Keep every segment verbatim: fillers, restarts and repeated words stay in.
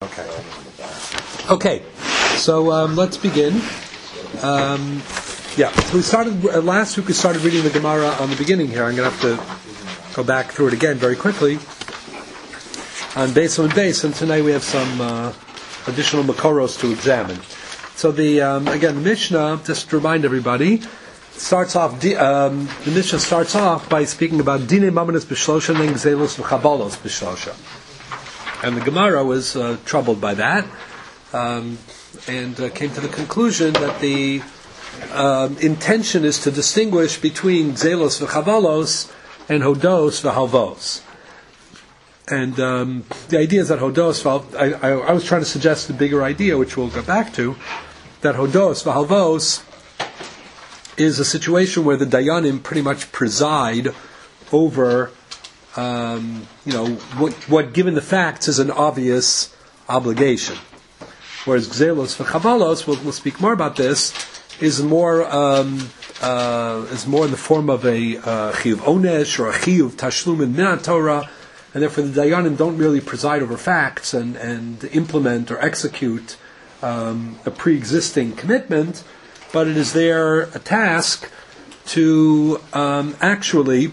Okay. Okay. So um, let's begin. Um, yeah. So we started uh, last week. We started reading the Gemara on the beginning here. I'm going to have to go back through it again very quickly on base on base, and tonight we have some uh, additional makoros to examine. So the um, again the Mishnah, just to remind everybody, starts off. Um, the Mishnah starts off by speaking about dine mamanis b'shlosha and gzelos v'chabalos b'shlosha, and the Gemara was uh, troubled by that, um, and uh, came to the conclusion that the um, intention is to distinguish between gzelos v'chabalos and hodos v'halvos. And um, the idea is that hodos, I, I, I was trying to suggest the bigger idea, which we'll go back to, that hodos v'halvos is a situation where the dayanim pretty much preside over, um, you know, what, what given the facts is an obvious obligation. Whereas gzelos v'chavalos, we'll, we'll speak more about this, is more um, uh, is more in the form of a uh, chiyuv onesh or a chiyuv tashlum in minat Torah, and therefore the dayanim don't really preside over facts and, and implement or execute um, a pre-existing commitment, but it is their a task to um, actually,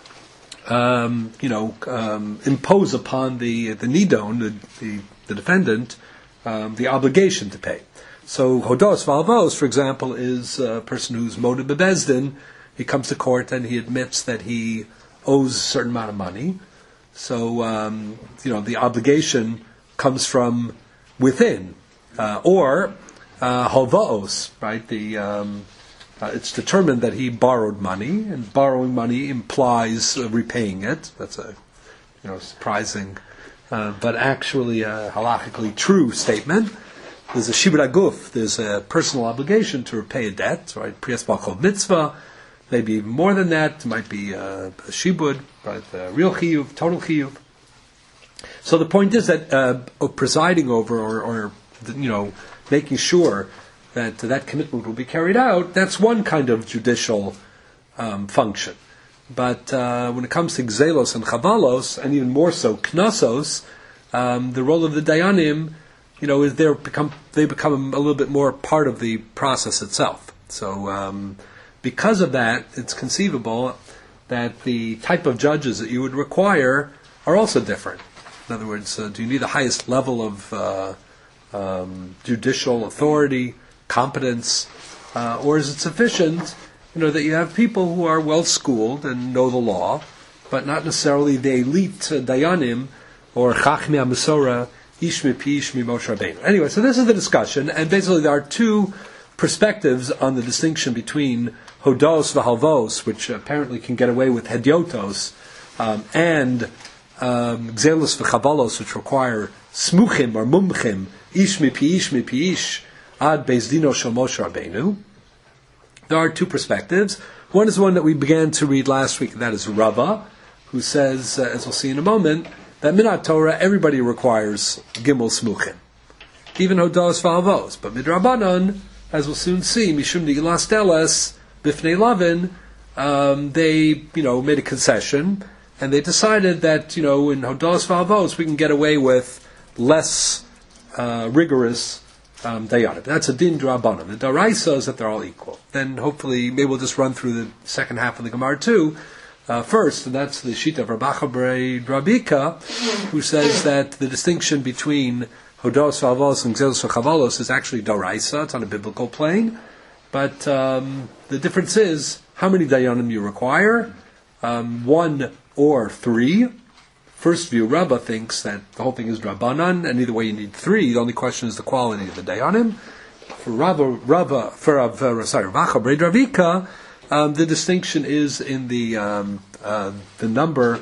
um, you know, um, impose upon the the nidon, the, the, the defendant, um, the obligation to pay. So hodos v'alvos, for example, is a person who's moded bebezdin. He comes to court and he admits that he owes a certain amount of money. So um, you know the obligation comes from within, uh, or uh, halvaos, right? The um, uh, it's determined that he borrowed money, and borrowing money implies uh, repaying it. That's a you know surprising, uh, but actually a halachically true statement. There's a shibud aguf. There's a personal obligation to repay a debt, right? Priyas b'chol mitzvah. Maybe even more than that. It might be uh, a shibud, right? A real chiyuv, total chiyuv. So the point is that uh, presiding over, or, or you know, making sure that that commitment will be carried out, that's one kind of judicial um, function. But uh, when it comes to gzelos and chavalos, and even more so knasos, um, the role of the dayanim, you know, is they become they become a little bit more part of the process itself. So. Um, Because of that, it's conceivable that the type of judges that you would require are also different. In other words, uh, do you need the highest level of uh, um, judicial authority, competence, uh, or is it sufficient, you know, that you have people who are well schooled and know the law, but not necessarily the elite uh, dayanim or chachmei hamesora ish mipi ish mi Moshe Rabbeinu. Anyway, so this is the discussion, and basically there are two perspectives on the distinction between hodos v'halvos, which apparently can get away with hediotos, um, and um, gzelos v'chavalos, which require smuchim or mumchim, ish mipi ish mipi ish, ad bezdino shel Moshe Rabbeinu. There are two perspectives. One is one that we began to read last week, and that is Rava, who says, uh, as we'll see in a moment, that minat Torah everybody requires gimel smuchim, even hodos v'halvos, but midrabanan, as we'll soon see, mishum nigilas deles bifnei lavin, um, they you know made a concession, and they decided that you know in hodos v'halvos we can get away with less uh, rigorous um, dayanim. That's a din drabanan. The daraisa is that they're all equal. Then hopefully maybe we'll just run through the second half of the Gemara too. Uh, first, and that's the shita of Rabacha Brei Drabika, who says that the distinction between hodos v'halvos and gzelos v'chavalos is actually daraisa. It's on a biblical plane, but um, the difference is how many dayanim you require, um, one or three. First view, Rabba thinks that the whole thing is drabanan, and either way you need three. The only question is the quality of the dayanim. For Rabba, Rabba, for uh, sorry, Rabacha Brei Dravika, um, the distinction is in the um, uh, the number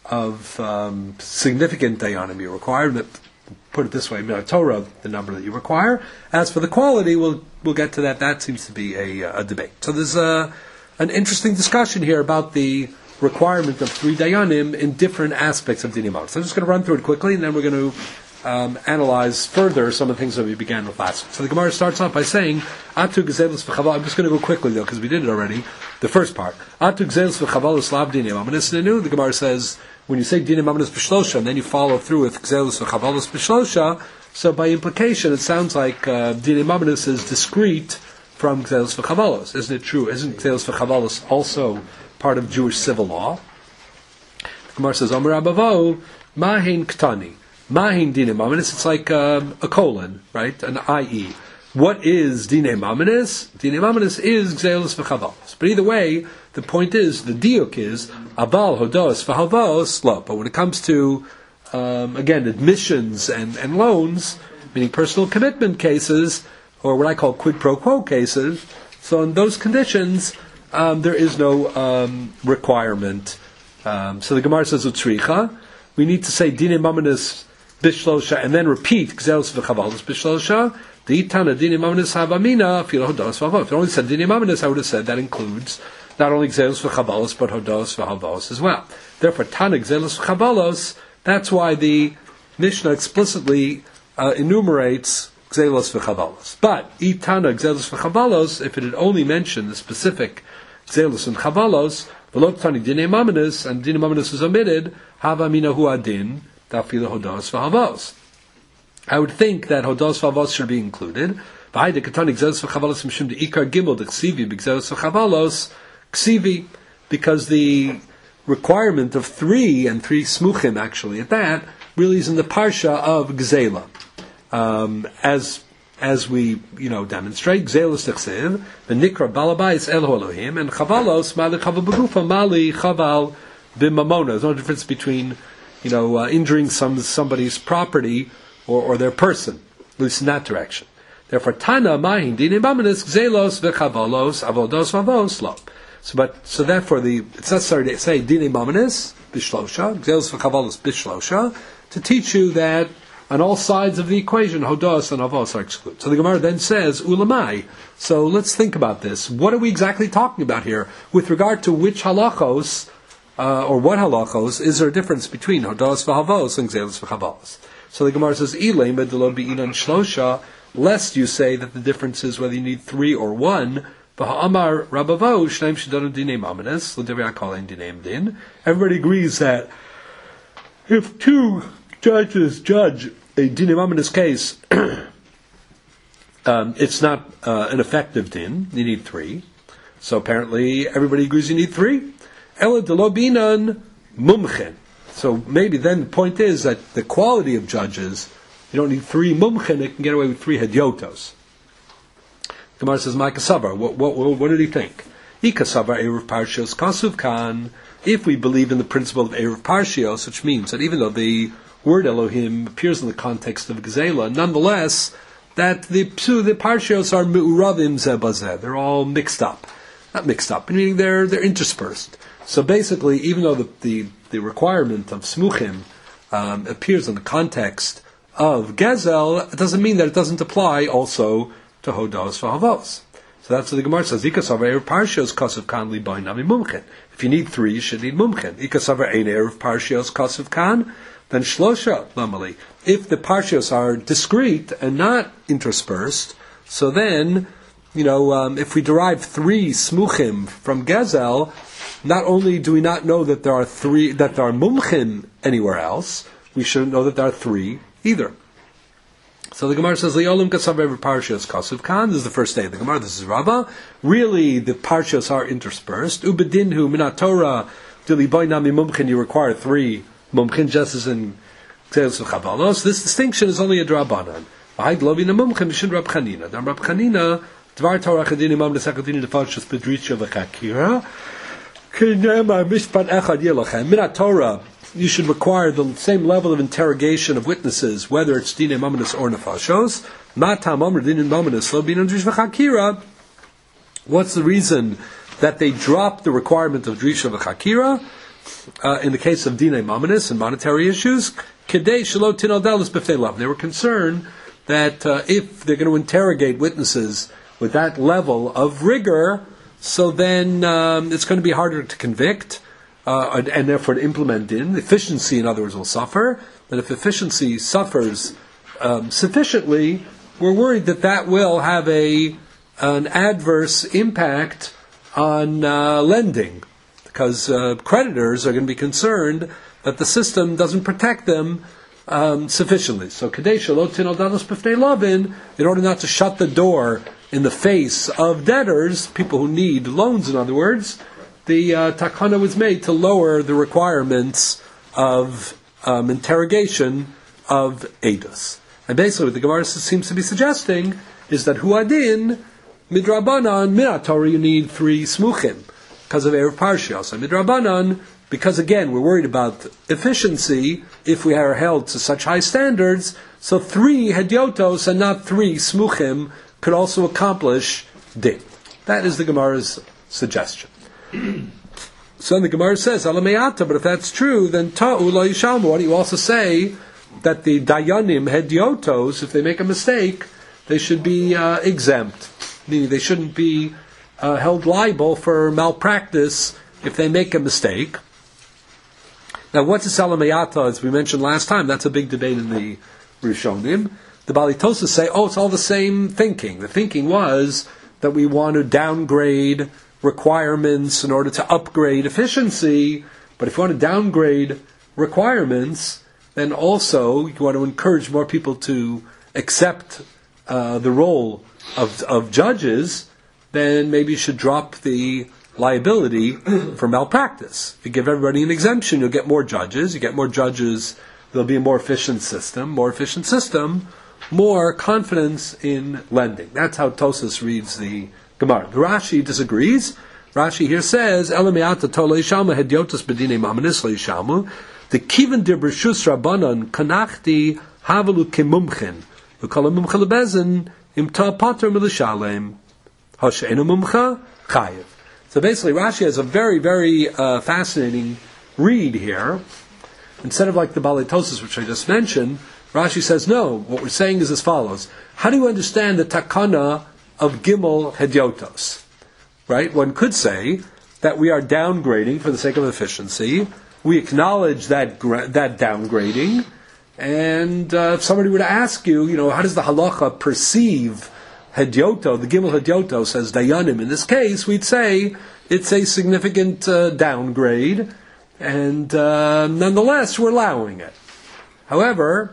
of um, significant dayanim you require. Put it this way, Minat Torah, the number that you require. As for the quality, we'll we'll get to that. That seems to be a, a debate. So there's a, an interesting discussion here about the requirement of three dayanim in different aspects of dinim. So I'm just going to run through it quickly, and then we're going to um, analyze further some of the things that we began with last week. So the Gemara starts off by saying, Atu gzelos v'chaval. I'm just going to go quickly, though, because we did it already. The first part. Atu gzelos v'chavalos lav dinim. The Gemara says, when you say dinim amanis b'shlosha, and then you follow through with gzelos v'chavalos b'shlosha, So by implication, it sounds like uh, Dinei Mamonos is discrete from Gzelos v'Chavalos. Isn't it true? Isn't Gzelos v'Chavalos also part of Jewish civil law? The Gemara says, Omer Abavo, Mahin Ktani. Mahin Dinei Mamonos, it's like um, a colon, right? An I E. What is Dinei Mamonos? Dinei Mamonos is Gzelos v'Chavalos. But either way, the point is, the diuk is, Aval Hodos v'Havos lo. But when it comes to, um, again, admissions and, and loans, meaning personal commitment cases, or what I call quid pro quo cases, so in those conditions, um, there is no um, requirement. Um, so the Gemara says, Utsricha, we need to say Dinei Mamonos Bishlosha, and then repeat Gzelos v'Chavalos Bishlosha. The Itana Dinei Mamonos Havamina Filo Hodos v'Havos. If I only said Dinei Mamonos, I would have said that includes not only Gzelos v'Chavalos, but Hodos v'Havos as well. Therefore, Tana Gzelos v'Chavalos, that's why the Mishnah explicitly uh, enumerates Gzelos v'Chavalos. But, Itana Gzelos v'Chavalos, if it had only mentioned the specific Gzelos and Chavalos, V'lo Tani Dinei Mamonos, and Dinei Mamonos is omitted, Havamina Hu Adin, Dafila Hodos v'Havos. I would think that Hodos v'Havos should be included. V'hayde Katani Gzelos v'Chavalos Mishum De'ikar Gimel De'Ksivi B'Gzelos v'Chavalos Ksivi, because the requirement of three, and three smuchim actually at that, really is in the parsha of Gzela. Um, as as we, you know, demonstrate, Gzelos T'chsev, the Nikra Balabais El Elohim, and Chavalos, Mali Chaval B'Gufa, Mali Chaval B'Mamona. There's no difference between, you know, uh, injuring some somebody's property or, or their person, at least in that direction. Therefore, Tana Mahin Dinei Mamonos Gzelos v'Chavalos Avodos v'Avos Lo. So, but so therefore, the it's necessary to say Dinei Mamonos Bishlosha, Gzelos v'Chavalos Bishlosha, to teach you that on all sides of the equation, Hodos and Avos are excluded. So the Gemara then says Ulamai. So let's think about this. What are we exactly talking about here with regard to which halachos uh, or what halachos is there a difference between Hodos v'Havos and Gzelos v'Chavalos? So the Gemara says Ilay medelo be'inan shlosha, lest you say that the difference is whether you need three or one. V'ha'amar Rabavo shneim shedanu dinei mamonos l'devrei hakol dinei din. Everybody agrees that if two judges judge a dinei mamonos case, um, it's not uh, an effective din. You need three. So apparently everybody agrees you need three. Ela delo binan mumchen. So maybe then the point is that the quality of judges, you don't need three mumchen, it can get away with three hedyotos. Gemara says, "My kasabar, what, what, what did he think? Ikasabar eruv parshios kasuv kan." If we believe in the principle of eruv parshios, which means that even though the word Elohim appears in the context of Gzela, nonetheless, that the the parshios are me'uravim zebazeh. They're all mixed up, not mixed up, meaning they're they're interspersed. So basically, even though the the, the requirement of smuchim um, appears in the context of Gezel, it doesn't mean that it doesn't apply also to Hodos v'Havos. So that's what the Gemara says. Ikasavar parshios kasav kan li b'inami mumchen. If you need three, you should need mumchen. Ikasavar ein erev parshios kasav kan, then shlosha lamali. If the parshios are discrete and not interspersed, so then, you know, um, if we derive three smuchim from Gezel, not only do we not know that there are three, that there are mumchim anywhere else, we shouldn't know that there are three either. So the Gemara says, "Le'olim kasav every parshios kasuv kan." This is the first day of the Gemara. This is Rabbah. Really, the parshios are interspersed. Ubedinhu minat Torah dili boinami mumchin. You require three mumchin, just as in Gzelos v'Chavalos. This distinction is only a drabanan. V'haid lo bina mumchin b'shin Rab Chanina. Now Rab Chanina dvar Torah chadini mam nesakadini defalshus bedrisha v'chakira. Kinema mishpat echad yelochem minat Torah. You should require the same level of interrogation of witnesses, whether it's dinei mamonos or nefashos. Matam amr dinei mamonos lo binan drish v'chakira. What's the reason that they dropped the requirement of drisha v'chakira uh, in the case of dinei mamonos and monetary issues? Kedei shelo tinal dalus b'fnei lav. They were concerned that uh, if they're going to interrogate witnesses with that level of rigor, so then um, it's going to be harder to convict. Uh, and therefore to implement in. Efficiency, in other words, will suffer. But if efficiency suffers um, sufficiently, we're worried that that will have a an adverse impact on uh, lending, because uh, creditors are going to be concerned that the system doesn't protect them um, sufficiently. So Kadesha Lotin Aldalos B'fnei Lavin, in order not to shut the door in the face of debtors, people who need loans, in other words, the uh, takana was made to lower the requirements of um, interrogation of edus. And basically what the Gemara seems to be suggesting is that huadin, midrabanan, minatora, you need three smuchim, because of Erev Parshios. And midrabanan, because again, we're worried about efficiency, if we are held to such high standards, so three hedyotos and not three smuchim could also accomplish din. That is the Gemara's suggestion. So then the Gemara says, Alamayata, but if that's true, then ta'u lo yishalmu. Why do you also say that the dayanim hedyotos, if they make a mistake, they should be uh, exempt, meaning they shouldn't be uh, held liable for malpractice if they make a mistake. Now, what's a salamayata, as we mentioned last time? That's a big debate in the Rishonim. The Balitosa say, oh, it's all the same thinking. The thinking was that we want to downgrade requirements in order to upgrade efficiency, but if you want to downgrade requirements, then also you want to encourage more people to accept uh, the role of, of judges, then maybe you should drop the liability for malpractice. If you give everybody an exemption, you'll get more judges. You get more judges, there'll be a more efficient system. More efficient system, more confidence in lending. That's how Tosas reads the Gemara. The Rashi disagrees. Rashi here says, Elameata tole yishalmu hedyotos bedine mamanis lo yishalmu. The kiven dir b'rshus rabbanon kanachti havalu kemumchen v'kol mumcha lebezin im ta pater milishalem hashe'enu mumcha chayev. So basically, Rashi has a very, very uh, fascinating read here. Instead of like the Balitosis, which I just mentioned, Rashi says, no, what we're saying is as follows. How do you understand the takana of Gimel Hedyotos? Right? One could say that we are downgrading for the sake of efficiency. We acknowledge that gra- that downgrading. And uh, if somebody were to ask you, you know, how does the halacha perceive Hedyoto, the Gimel Hedyoto says Dayanim. In this case, we'd say it's a significant uh, downgrade, and uh, nonetheless, we're allowing it. However,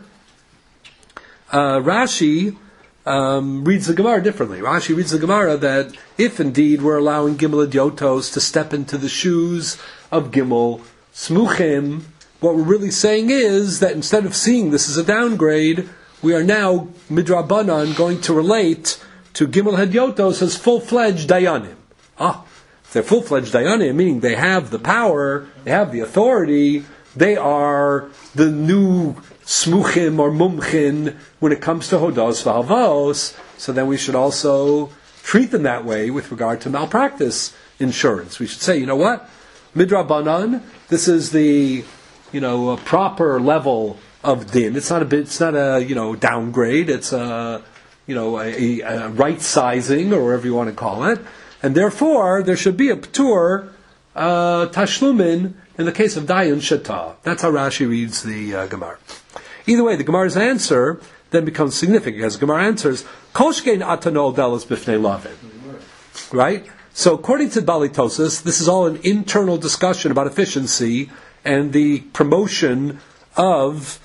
uh, Rashi um, reads the Gemara differently. Rashi reads the Gemara that if indeed we're allowing Gimel Hedyotos to step into the shoes of Gimel Smuchim, what we're really saying is that instead of seeing this as a downgrade, we are now midrabanan going to relate to Gimel Hedyotos as full-fledged dayanim. Ah, if they're full-fledged dayanim, meaning they have the power, they have the authority, they are the new smuchim or mumchin when it comes to hodos v'halvos, so then we should also treat them that way with regard to malpractice insurance. We should say, you know what? Midrabanan, this is the, you know, a proper level of din. It's not a bit, it's not a, you know, downgrade. It's a, you know, a, a right sizing, or whatever you want to call it. And therefore, there should be a p'tur, uh, tashlumin, in the case of dayan shata. That's how Rashi reads the uh, Gemara. Either way, the Gemara's answer then becomes significant, as the Gemara answers, Koshkein atanol delas bifnei lavin. Right? So according to Balitosis, this is all an internal discussion about efficiency and the promotion of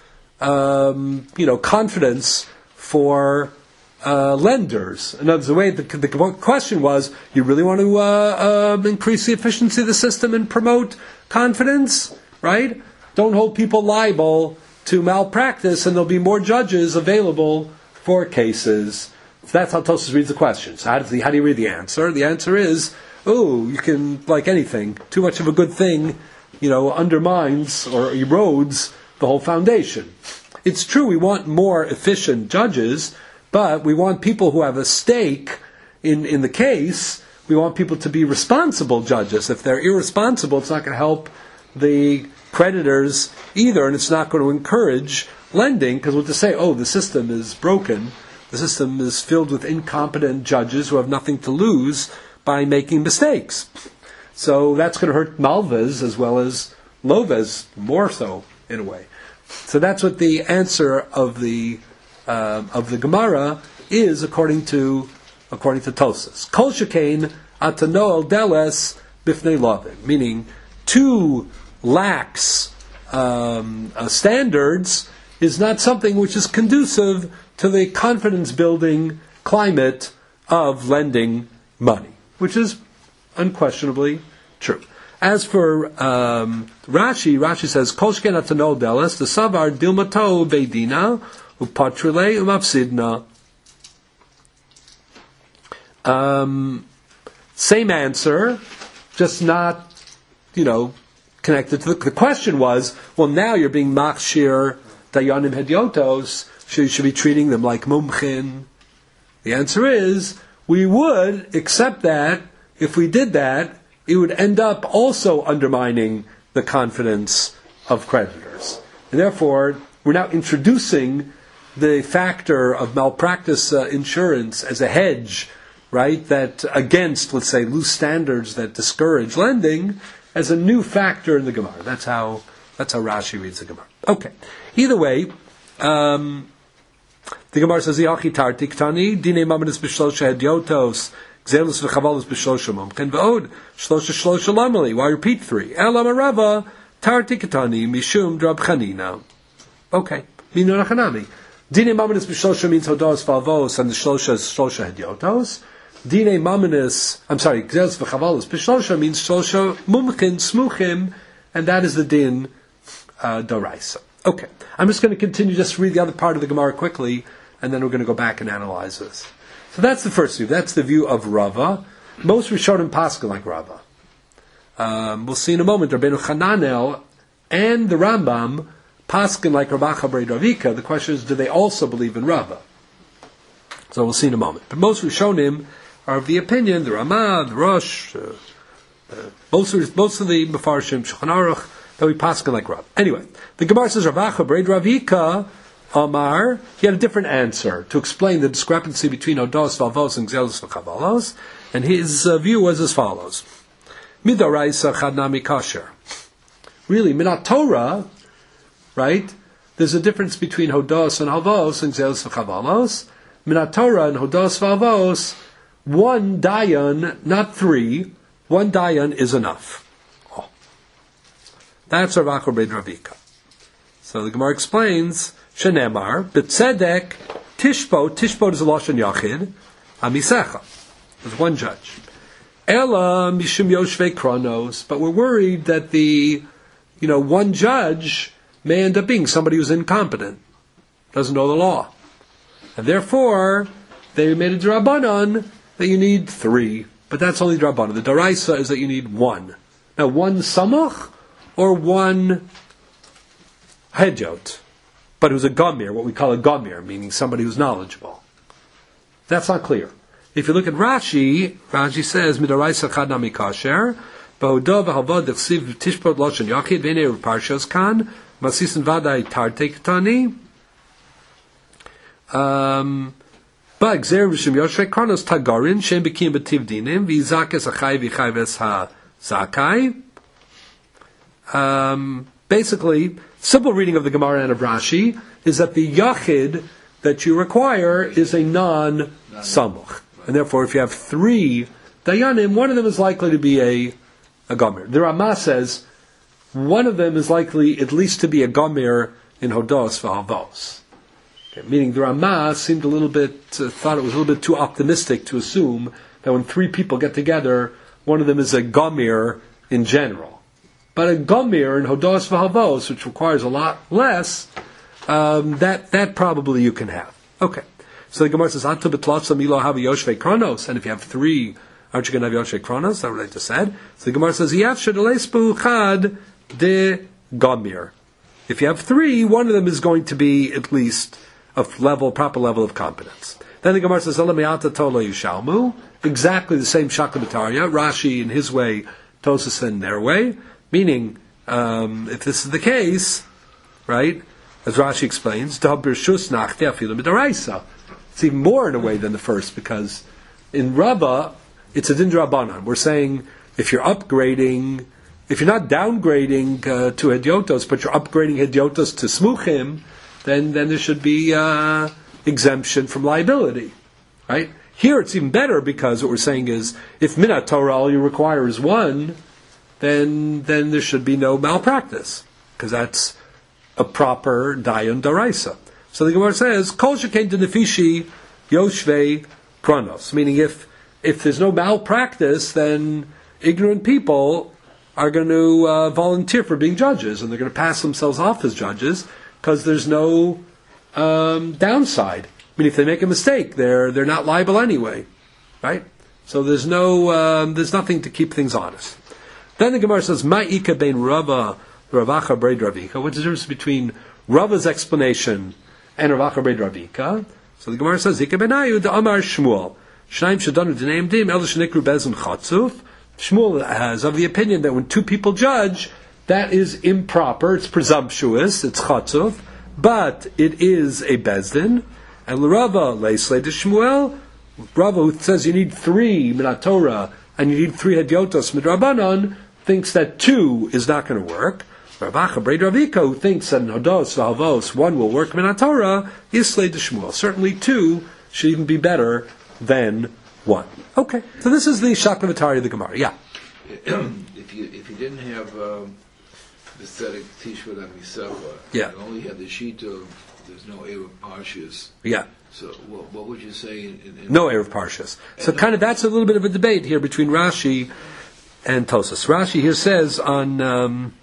Um, you know, confidence for uh, lenders. In other words, the way the, the question was, you really want to uh, uh, increase the efficiency of the system and promote confidence, right? Don't hold people liable to malpractice, and there'll be more judges available for cases. So that's how Tosfos reads the question. So how, does the, how do you read the answer? The answer is, oh, you can, like anything, too much of a good thing, you know, undermines or erodes the whole foundation. It's true we want more efficient judges, but we want people who have a stake in, in the case. We want people to be responsible judges. If they're irresponsible, it's not going to help the creditors either, and it's not going to encourage lending, because we'll just say, oh, the system is broken. The system is filled with incompetent judges who have nothing to lose by making mistakes. So that's going to hurt Malvas as well as Loves, more so, in a way. So that's what the answer of the uh, of the Gemara is according to according to Tosas. Kol shekain atanoel deles bifnei lavin, meaning too lax um, uh, standards is not something which is conducive to the confidence-building climate of lending money, which is unquestionably true. As for um, Rashi, Rashi says, Kol shken atanol delas, the savar dilmato beidina, upatrile umafsidna. Um, same answer, just not, you know, connected to the, the question was, well, now you're being machshir dayanim hediotos, so you should be treating them like mumchin. The answer is, we would accept that. If we did that, it would end up also undermining the confidence of creditors. And therefore, we're now introducing the factor of malpractice uh, insurance as a hedge, right, that against, let's say, loose standards that discourage lending, as a new factor in the Gemara. That's how that's how Rashi reads the Gemara. Okay. Either way, um, the Gemara says, Yachi tartik tani, dine mamanis b'shlosha hediotos, gzelus v'chavalos b'shlosha mumken v'od, shlosha shlosha lamali. Why repeat three? Elam arava, tartik tani, mishum drab chanina. Okay. Minu nachanami. Dine mamanis b'shlosha means hodos valvos, and the shlosha is shlosha hediotos. Dine mamanis, I'm sorry, gzelus v'chavalos b'shlosha means shlosha mumken smuchim, and that is the din uh, doraisa. Okay. I'm just going to continue, just read the other part of the Gemara quickly, and then we're going to go back and analyze this. So that's the first view. That's the view of Rava. Most Rishonim paskin like Rava. Um, we'll see in a moment. Rabbeinu Chananel and the Rambam paskin like Rabacha Brei Ravika. The question is, do they also believe in Rava? So we'll see in a moment. But most Rishonim are of the opinion, the Ramah, the Rosh, uh, uh, most, of, most of the Mefarshim, Shulchan Aruch, that we paskin like Rav. Anyway, the Gemara says Rabacha Brei Ravika Amar, he had a different answer to explain the discrepancy between Odos, Valvos, and Gzelus v'Chavalos, and his uh, view was as follows. Midoraisa chadnami kasher. Really, Minat Torah, right, there's a difference between Hodos and Halvos and Gzelus v'Chavalos. Minat Torah and Hodos v'Halvos, one dayan, not three, one dayan is enough. Oh. That's Rav Acha Brei Ravika. So the Gemara explains, Shenemar, B'tzedek, Tishbot, Tishbot is a Lashon Yachid, Amisecha. There's one judge. Ela, Mishum Yoshvei Kronos, but we're worried that the, you know, one judge may end up being somebody who's incompetent, doesn't know the law. And therefore, they made a Drabanan that you need three, but that's only Drabanan. The Daraisa is that you need one. Now, one Samach, or one Hedjot, but who's a Gamir, what we call a Gamir, meaning somebody who's knowledgeable. That's not clear. If you look at Rashi, Rashi says, Midaraisa chad nami kasher, Ba'odah v'halvad d'chsiv tishpot loshen yachid, v'nei parshas kan, masisen vadai tartek tani, um, ba'gzer v'shem yoshvei kronos tagarin, shem bekim b'tiv dinim, v'izakes achai v'chayves ha-zakai. Um, basically, simple reading of the Gemara and of Rashi is that the yachid that you require is a non-samuch. And therefore, if you have three dayanim, one of them is likely to be a, a gomer. The Ramah says one of them is likely at least to be a gomer in Hodos v'Halvos. Okay, meaning the Ramah seemed a little bit, uh, thought it was a little bit too optimistic to assume that when three people get together, one of them is a gomer in general. But a gomer in Hodos v'Halvos, which requires a lot less, um, that that probably you can have. Okay. So the Gemara says, Atu b'tlatza milo have yoshvei kronos. And if you have three, aren't you going to have yoshvei kronos? That's what I just said. So the Gemara says, Yav shedalespu chad de gomer. If you have three, one of them is going to be at least a level, proper level of competence. Then the Gemara says, Elameata tola yushalmu. Exactly the same shaklamataria. Rashi in his way, Tosas in their way. Meaning, um, if this is the case, right, as Rashi explains, it's even more in a way than the first, because in Rava, it's a din drabanan. We're saying if you're upgrading, if you're not downgrading uh, to hediotos, but you're upgrading hediotos to smuchim, then then there should be uh, exemption from liability, right? Here it's even better, because what we're saying is if minat Torah all you require is one, then then there should be no malpractice, because that's a proper dayan daraisa. So the Gemara says, Kol shekain denefishi yoshvei pranos, meaning if if there's no malpractice, then ignorant people are going to uh, volunteer for being judges, and they're going to pass themselves off as judges because there's no um, downside. I mean, if they make a mistake, they're they're not liable anyway, right? So there's no um, there's nothing to keep things honest. Then the Gemara says, Ma'ika bein Rava Ravacha Breid Ravika. What's the difference between Rava's explanation and Ravacha Breid Ravika? So the Gemara says, Ika benayu the Amar Shmuel. Shnaim shadanu d'neim dim el shenikru bezin chatzuf. Shmuel has of the opinion that when two people judge, that is improper, it's presumptuous, it's chatzuf, but it is a bezdin. And Rava leislei de Shmuel, Rava who says you need three minat Torah and you need three hedyotos midrabanan, thinks that two is not going to work. Ravacha Breid Ravika, who thinks that in hodos v'halvos one will work minat Torah, yislei de Shmuel. Certainly two should even be better than one. Okay, so this is the Shaklavatari of the Gemara. Yeah. If you if you didn't have um, the Tzedek Tishvat and Misafa, yeah, you only had the sheet of there's no Erev Parshas. Yeah. So what, what would you say? In, in, in no Erev Parshas. So kind of that's a little bit of a debate here between Rashi and Tosas. Rashi here says on um,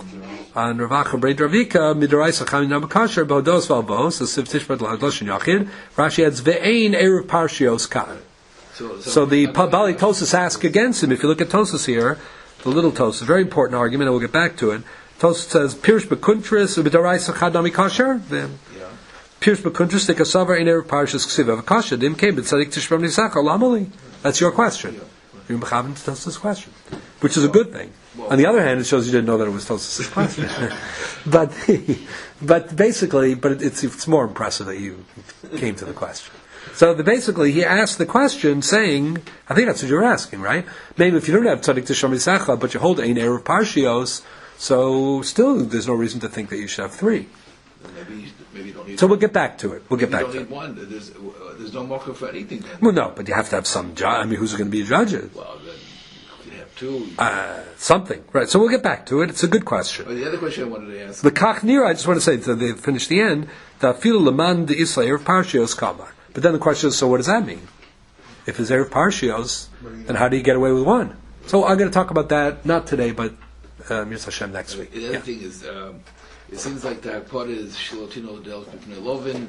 on Ravacha Breid Ravika Midoraisa Chamin Nabakasher Bodos Valvos the Siv Tishvat L'Hadloshin Yachid. Rashi adds Ve'ein Erev Parshios Kan. So, so, so the Bali Tosas ask against him. If you look at Tosas here, the little Tosas, very important argument, and we'll get back to it. Tosas says, Pirush Bekuntris, Ubidoraisa Chadami Kasher. Pirush Bekuntris, the Kasavar in Erev Parshas Ksiva Vakasha, Dim Kebit, Tzadik Tishbam Nisachar, Lamali. That's your question. You're Mechavan to Tosas' question, which is a good thing. On the other hand, it shows you didn't know that it was Tosas' question. but, but basically, but it's, it's more impressive that you came to the question. So the, basically, he asked the question saying, I think that's what you're asking, right? Maybe if you don't have Tzadik Tishbam Nisachar, but you hold Ein Erev Parshios, so still there's no reason to think that you should have three. Maybe, maybe you don't need so we'll get back to it. We'll get you back don't to need it. One. There's, there's no marker for anything. Then. Well, no, but you have to have some judge. I mean, who's going to be judges? Well, then you have two. Uh, something, right? So we'll get back to it. It's a good question. Well, the other question I wanted to ask. The Kach Nira, I just want to say, so they finish the end, the Fil Leman de Israel Parshios Kamar. But then the question is, so what does that mean? If it's Erev Parshios, then how do you get away with one? So I'm going to talk about that, not today, but um, Yirtzeh Hashem next week. The other yeah. thing is, um, it seems like the Hakpad is Shilotino Del Lovin,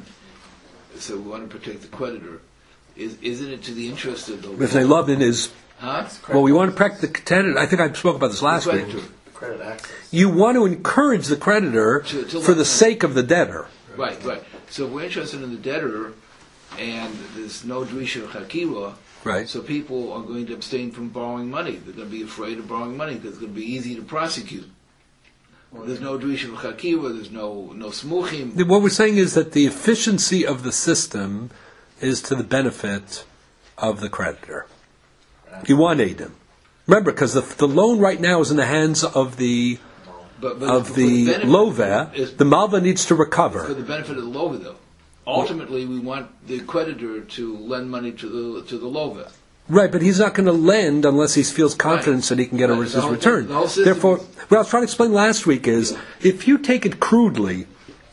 so we want to protect the creditor. Is, isn't it to the interest of the Bifnei Lovin is, huh? well, we want to protect the creditor. I think I spoke about this last week. Credit access. You want to encourage the creditor To- to for let- the sake of the debtor. Right, right. So we're interested in the debtor, and there's no Drisha Chakiva, Right. so people are going to abstain from borrowing money. They're going to be afraid of borrowing money because it's going to be easy to prosecute. There's no Drisha Chakiva, there's no no Smuchim. What we're saying is that the efficiency of the system is to the benefit of the creditor. You want Adam. Remember, because the, the loan right now is in the hands of the But, but of for the benefit- Lova. is- The Malva needs to For recover. the benefit of the Lova, though. Ultimately, we want the creditor to lend money to the to the Lova. Right, but he's not going to lend unless he feels confidence Right. that he can get a Right. his The whole- return. the whole system Therefore, is- what I was trying to explain last week is, Yeah. if you take it crudely,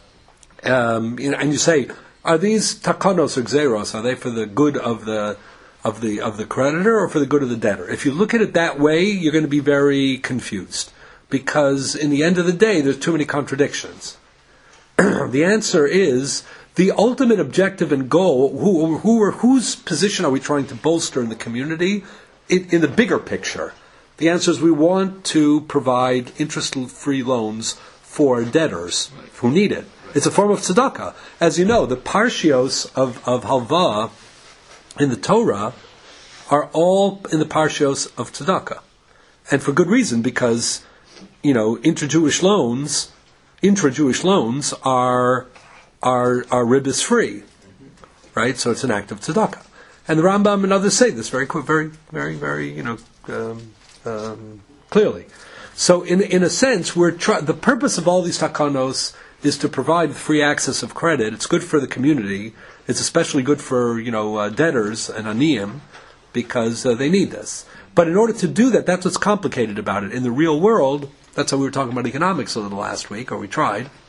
um, you know, and you say, are these takanos or xeros, are they for the good of the of the of the creditor or for the good of the debtor? If you look at it that way, you're going to be very confused, because in the end of the day, there's too many contradictions. The answer is, the ultimate objective and goal, who, who are, whose position are we trying to bolster in the community in, in the bigger picture? The answer is we want to provide interest-free loans for debtors who need it. It's a form of tzedakah. As you know, the parshios of, of halva in the Torah are all in the parshios of tzedakah. And for good reason, because, you know, intra-Jewish loans, intra-Jewish loans are are are ribis free, right? So it's an act of tzedakah, and the Rambam and others say this very, very, very, very, you know, um, um, clearly. So in in a sense, we're try- the purpose of all these takanos is to provide free access of credit. It's good for the community. It's especially good for you know uh, debtors and aniyim because uh, they need this. But in order to do that, that's what's complicated about it. In the real world, that's how we were talking about economics a little last week, or we tried.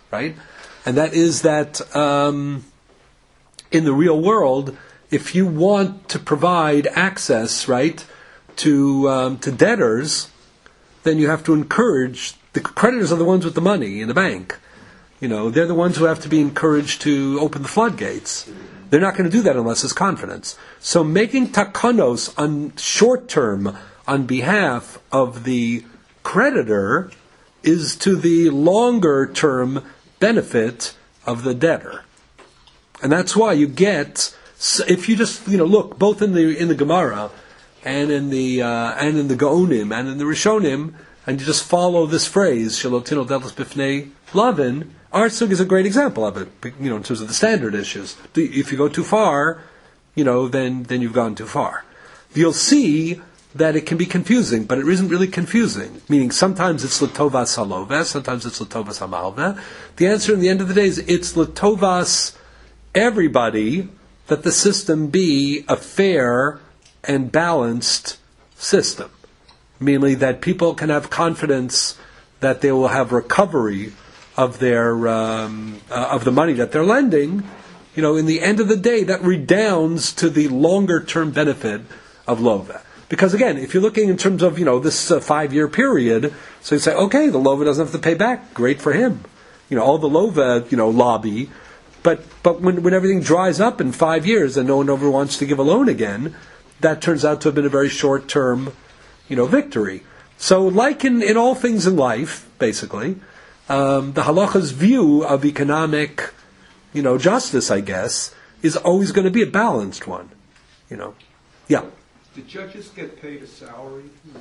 right? And that is that um, in the real world, if you want to provide access, right, to um, to debtors, then you have to encourage, the creditors are the ones with the money in the bank. You know, they're the ones who have to be encouraged to open the floodgates. They're not going to do that unless there's confidence. So making takanos on short term on behalf of the creditor is to the longer term benefit of the debtor. And that's why you get, if you just, you know, look, both in the in the Gemara and in the uh, and in the Gaonim and in the Rishonim, and you just follow this phrase, Shalotino Delos Bifnei Lavin, our sug is a great example of it, you know, in terms of the standard issues. If you go too far, you know, then, then you've gone too far. You'll see that it can be confusing, but it isn't really confusing. Meaning sometimes it's Latovas Halove, sometimes it's Latovas Hamalve. The answer in the end of the day is it's Latovas everybody, that the system be a fair and balanced system. Meaning that people can have confidence that they will have recovery of their um, uh, of the money that they're lending. You know, in the end of the day, that redounds to the longer term benefit of Lova. Because again, if you're looking in terms of, you know, this uh, five year period, so you say, okay, the Lova doesn't have to pay back. Great for him. You know, all the Lova, you know, lobby. But but when when everything dries up in five years and no one ever wants to give a loan again, that turns out to have been a very short term, you know, victory. So like in, in all things in life, basically, um, the halacha's view of economic, you know, justice, I guess, is always going to be a balanced one. You know, yeah. Do judges get paid a salary?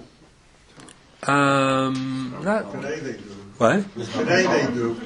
Um, not, Today they do. what? Today they do.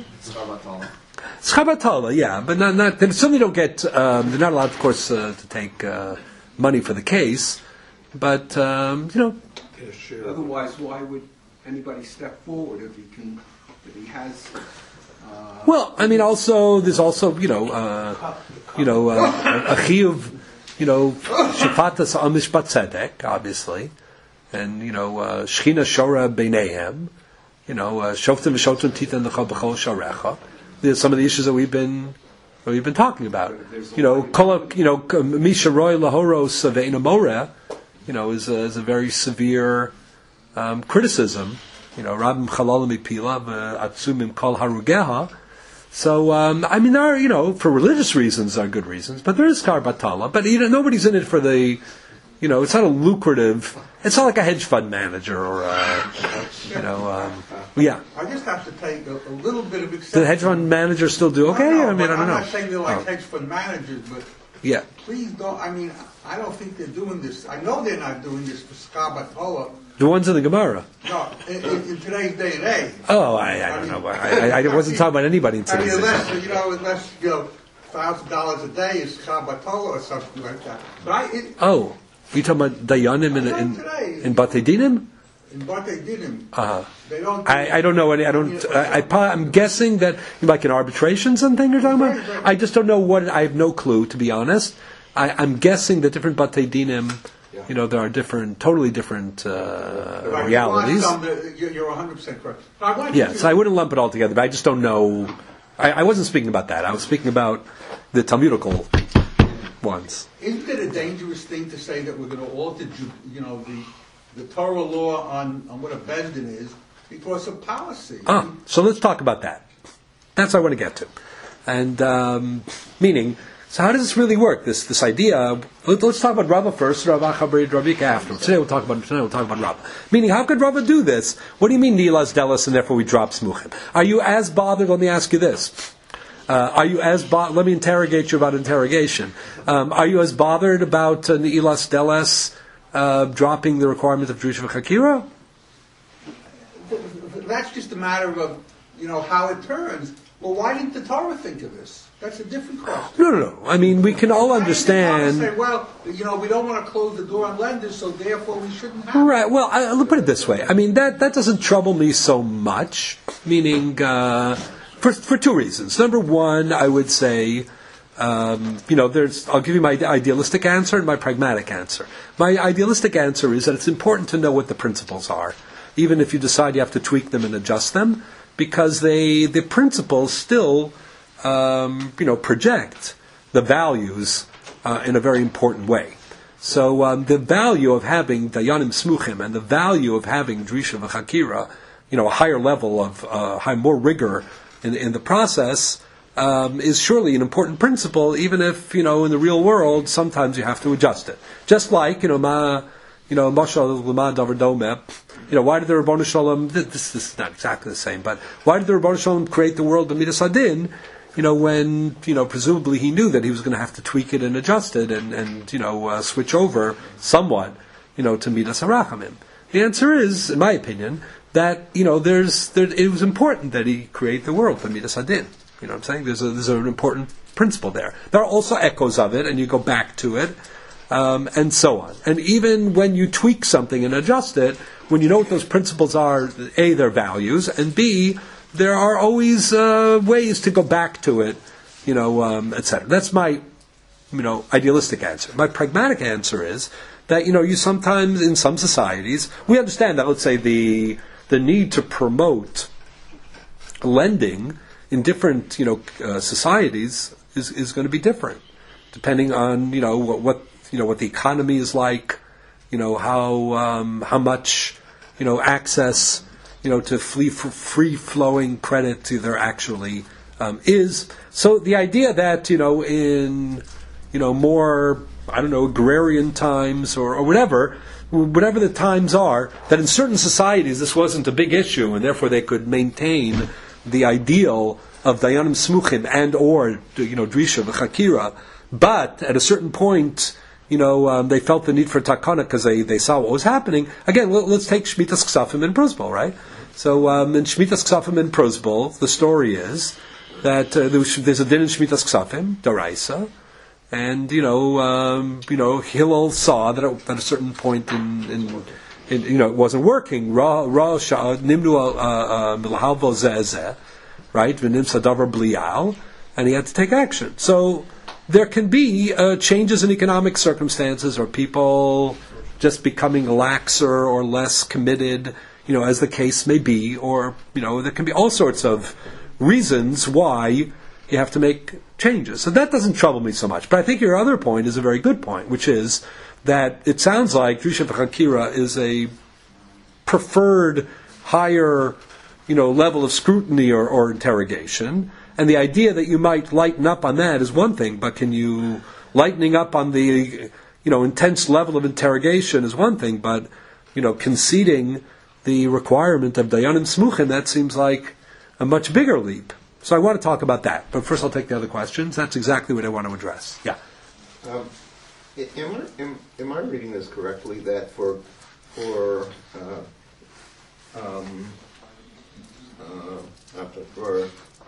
Schabatala, yeah, but not not. They certainly don't get. Um, they're not allowed, of course, uh, to take uh, money for the case. But um, you know, Otherwise, why would anybody step forward if he can, if he has? Uh, well, I mean, also there's also you know, uh, you know, uh, a chiyuv, you know, shafatas al mishpat tzedek, obviously, and you know, uh, shchina shora beinehem, you know, uh, shoftim v'shoftim titan l'cha b'chol sharecha. There's some of the issues that we've been that we've been talking about. You know, kol, you know, misha roy lahoros ve'ina moreh, you know, is a, is a very severe um, criticism. You know, Rabim Chalal Mipila Atzumim Kol Harugeha. So, um, I mean, there are, you know, for religious reasons, there are good reasons, but there is Kar Batala. But, you know, nobody's in it for the, you know, it's not a lucrative, it's not like a hedge fund manager or, a, you know, um, yeah. I just have to take a, a little bit of exception. Do the hedge fund managers still do okay? No, no, I mean, I don't I'm know. not saying they're like Oh. hedge fund managers, but Yeah. please don't, I mean, I don't think they're doing this. I know they're not doing this for Skabatola. The ones in the Gemara. No, in, in, in today's day and age. Oh, I, I don't know. I, I, I wasn't talking about anybody in I mean, today's unless, age. you know, unless, you know, thousand dollars a day is Skabatola or something like that. But I, it, Oh, you talking about Dayanim in in, in Batei Dinim? in what they did in, Uh-huh. they don't. do- I, I don't know any. I don't. I, I, I'm guessing that like in arbitrations and things you're talking about. Right, right. I just don't know what. I have no clue, to be honest. I, I'm guessing that different Batei Dinim, you know, there are different, totally different uh, Right, realities. you want some that- You're you're one hundred percent correct. But I want you Yes, to- I wouldn't lump it all together, but I just don't know. I, I wasn't speaking about that. I was speaking about the Talmudical ones. Isn't it a dangerous thing to say that we're going to alter, Ju- you know, the the Torah law on, on what a bending is because of policy? Ah, so let's talk about that. That's what I want to get to. And um, meaning, so how does this really work? This this idea. Let, let's talk about Rava first, Rava Chabrid, Ravika after. Today we'll talk about today we'll talk about Rava. Meaning, how could Rava do this? What do you mean Nilas Delas and therefore we drop Smuchim? Are you as bothered? Let me ask you this. Uh, are you as bo- let me interrogate you about interrogation. Um, are you as bothered about uh, Nilas Delas uh, dropping the requirement of Drush v'Chakira? That's just a matter of, you know, how it turns. Well, why didn't the Torah think of this? That's a different question. No, no, no. I mean, we can all Why didn't the Torah understand. say, well, you know, we don't want to close the door on lenders, so therefore we shouldn't have. Right. Well, I, I'll put it this way. I mean, that, that doesn't trouble me so much. Meaning, uh, for for two reasons. Number one, I would say, um, you know, there's. I'll give you my idealistic answer and my pragmatic answer. My idealistic answer is that it's important to know what the principles are, even if you decide you have to tweak them and adjust them, because they the principles still um, you know project the values uh, in a very important way. So um, the value of having dayanim smuchim and the value of having drisha v'chakira, you know, a higher level of uh, high more rigor in, in the process, um, is surely an important principle. Even if you know in the real world sometimes you have to adjust it. Just like you know ma, you know mashal l'ma davar domeh. You know why did the Rabbanu Shalom? This, this is not exactly the same, but why did the Rabbanu Shalom create the world b'midas hadin? You know, when, you know, presumably he knew that he was going to have to tweak it and adjust it and, and you know, uh, switch over somewhat, you know, to Midas HaRachamim. The answer is, in my opinion, that, you know, there's, there, it was important that he create the world for Midas Hadin. You know what I'm saying? There's, a, there's an important principle there. There are also echoes of it, and you go back to it, um, and so on. And even when you tweak something and adjust it, when you know what those principles are, A, their values, and B, there are always uh, ways to go back to it, you know, um, et cetera. That's my, you know, idealistic answer. My pragmatic answer is that, you know, you sometimes, in some societies, we understand that, let's say, the the need to promote lending in different, you know, uh, societies is, is going to be different, depending on, you know, what, what, you know, what the economy is like, you know, how um, how much, you know, access, you know, to free, free flowing credit to there actually um, is. So the idea that, you know, in, you know, more, I don't know, agrarian times or, or whatever, whatever the times are, that in certain societies this wasn't a big issue and therefore they could maintain the ideal of dayanim smuchim and or, you know, drisha v'chakira, but at a certain point, you know, um, they felt the need for takana because they, they saw what was happening. Again, let, let's take Shmitas Ksafim and Prozbul, right? So um, in Shmitas Ksafim and Prozbul, the story is that uh, there's a din in Shmitas Ksafim, Daraisa, and you know, um, you know, Hillel saw that at a certain point in, in, in you know, it wasn't working. Ra Ra Nimnu Milhalvo Zezeh, right? V'nim Sadavar Blial, and he had to take action. So there can be uh, changes in economic circumstances, or people just becoming laxer or less committed, you know, as the case may be, or you know, there can be all sorts of reasons why you have to make changes. So that doesn't trouble me so much. But I think your other point is a very good point, which is that it sounds like Drisha v'Chakira is a preferred higher, you know, level of scrutiny or, or interrogation. And the idea that you might lighten up on that is one thing, but can you lightening up on the, you know, intense level of interrogation is one thing, but, you know, conceding the requirement of dayanim smuchim, that seems like a much bigger leap. So I want to talk about that. But first I'll take the other questions. That's exactly what I want to address. Yeah. Um, am, I, am, am I reading this correctly, that for, for, uh, um, uh, for,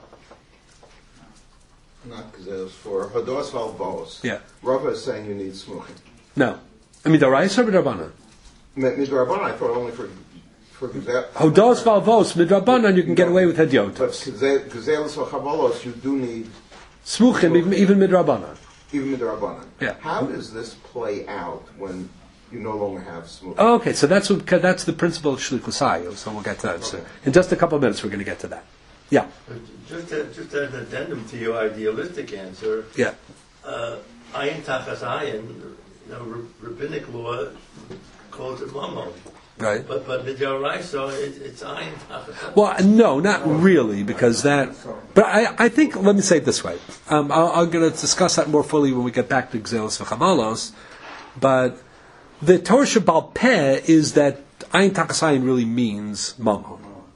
not Gazelos, for Hados Valvos. Yeah. Rava is saying you need smuchim. No. I mean, Daraisa or Midrabanan? Midrabanan, I thought only for for Gazelos. Hados Valvos, Midrabanan, you can get away with Hediotos. But Gazelos or Chavalos, you do need Smuchim, even, even Midrabanan. Even Midrabanan. Yeah. How does this play out when you no longer have smuchim? Oh, okay, so that's what, that's the principle of Shlichusayu, so we'll get to that. Okay. So in just a couple of minutes we're going to get to that. Yeah. Just, a, just an addendum to your idealistic answer. Yeah. Uh, ayin tachas ayin, you know, rabbinic law calls it mammon. Right. But but the Joraisa, it, it's ayin tachas ayin. Well, no, not really, because that. But I, I think. Let me say it this way. Um, I, I'm going to discuss that more fully when we get back to Gzelos v'Chavalos. But the Torah Shebal Peh is that ayin tachas ayin really means mammon.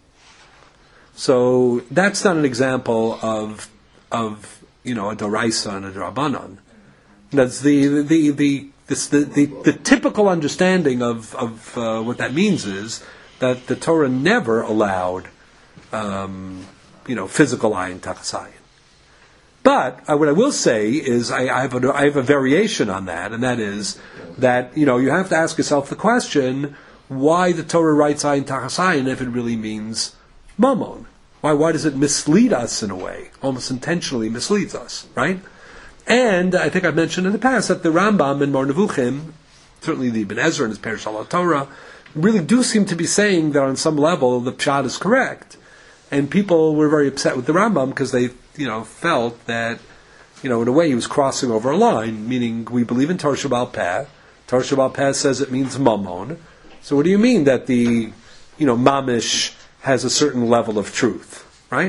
So that's not an example of of you know a Doraisa and a Drabanan. That's the the the this, the, the the typical understanding of of uh, what that means is that the Torah never allowed um, you know physical ayin tachas ayin. But uh, what I will say is I, I have a I have a variation on that, and that is that you know you have to ask yourself the question why the Torah writes ayin tachas ayin if it really means mammon. Why, why does it mislead us in a way? Almost intentionally misleads us, right? And I think I've mentioned in the past that the Rambam and Mar Nevuchim, certainly the Ibn Ezra and his Perush al Torah, really do seem to be saying that on some level the pshat is correct. And people were very upset with the Rambam because they, you know, felt that, you know, in a way he was crossing over a line, meaning we believe in Torah Sheba'al Peh. Torah Sheba'al Peh says it means mammon. So what do you mean that the, you know, mamish has a certain level of truth, right?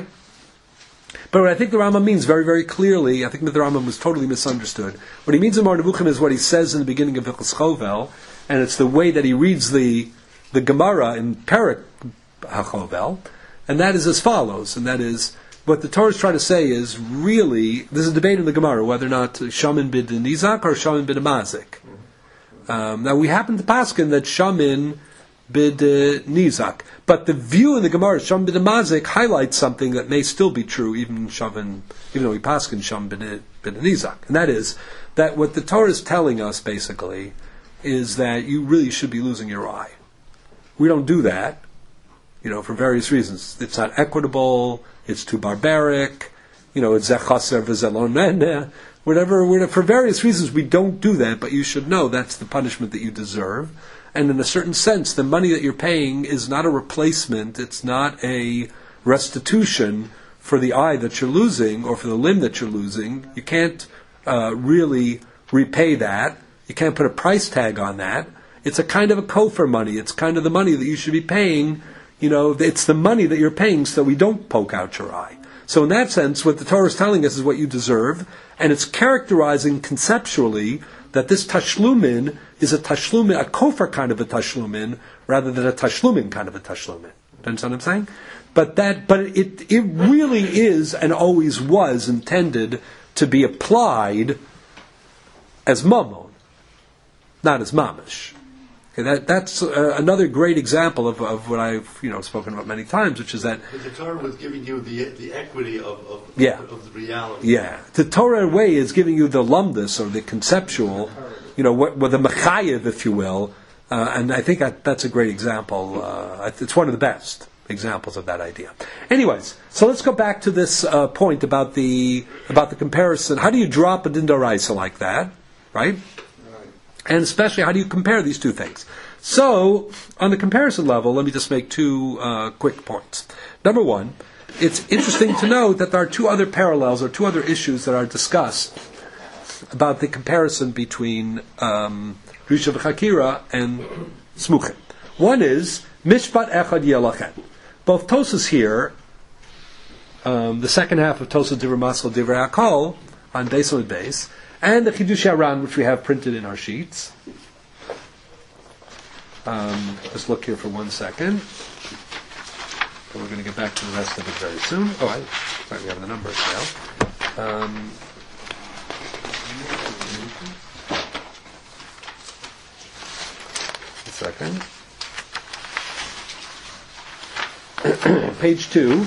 But what I think the Rambam means very, very clearly, I think that the Rambam was totally misunderstood. What he means in Mar Nevuchim is what he says in the beginning of Hilchos Chovel, and it's the way that he reads the the Gemara in Perek HaChovel, and that is as follows, and that is, what the Torah is trying to say is really, there's a debate in the Gemara whether or not Shamin bid Nizak or Shamin bid Mazik. Um, now we happen to paskin that Shamin bid uh, Nizak, but the view in the Gemara Shamin bid Mazik highlights something that may still be true even Shamin, even though we paskin Shamin bid, bid Nizak, and that is that what the Torah is telling us basically is that you really should be losing your eye. We don't do that, you know, for various reasons. It's not equitable. It's too barbaric. You know, it's zechaser v'zelon whatever, whatever. For various reasons, we don't do that. But you should know that's the punishment that you deserve. And in a certain sense, the money that you're paying is not a replacement. It's not a restitution for the eye that you're losing or for the limb that you're losing. You can't uh, really repay that. You can't put a price tag on that. It's a kind of a kofar money. It's kind of the money that you should be paying. You know, it's the money that you're paying so we don't poke out your eye. So in that sense, what the Torah is telling us is what you deserve, and it's characterizing conceptually that this tashlumin is a tashlumin, a kofar kind of a tashlumin, rather than a tashlumin kind of a tashlumin. Do you understand what I'm saying? But that, but it it really is and always was intended to be applied as mammon, not as mamish. Okay, that that's uh, another great example of, of what I've you know spoken about many times, which is that but the Torah was giving you the the equity of of, yeah. of, of the reality. Yeah, the Torah way is giving you the lumdus or the conceptual, you know, what, what the mechayev, if you will, uh, and I think that, that's a great example. Uh, it's one of the best examples of that idea. Anyways, so let's go back to this uh, point about the about the comparison. How do you drop a din d'oraisa like that, right? And especially, how do you compare these two things? So, on the comparison level, let me just make two uh, quick points. Number one, it's interesting to note that there are two other parallels or two other issues that are discussed about the comparison between um, Drisha v'Chakira and Smuchim. One is Mishpat Echad Yelachem. Both Tosas here, um, the second half of Tosas Divrei Maskil Divrei Hakol on Beis Amud Beis, and the Chidush Haran, which we have printed in our sheets. Um, just look here for one second. But we're going to get back to the rest of it very soon. Oh, I, right, we have the numbers now. Um, a second. Page two.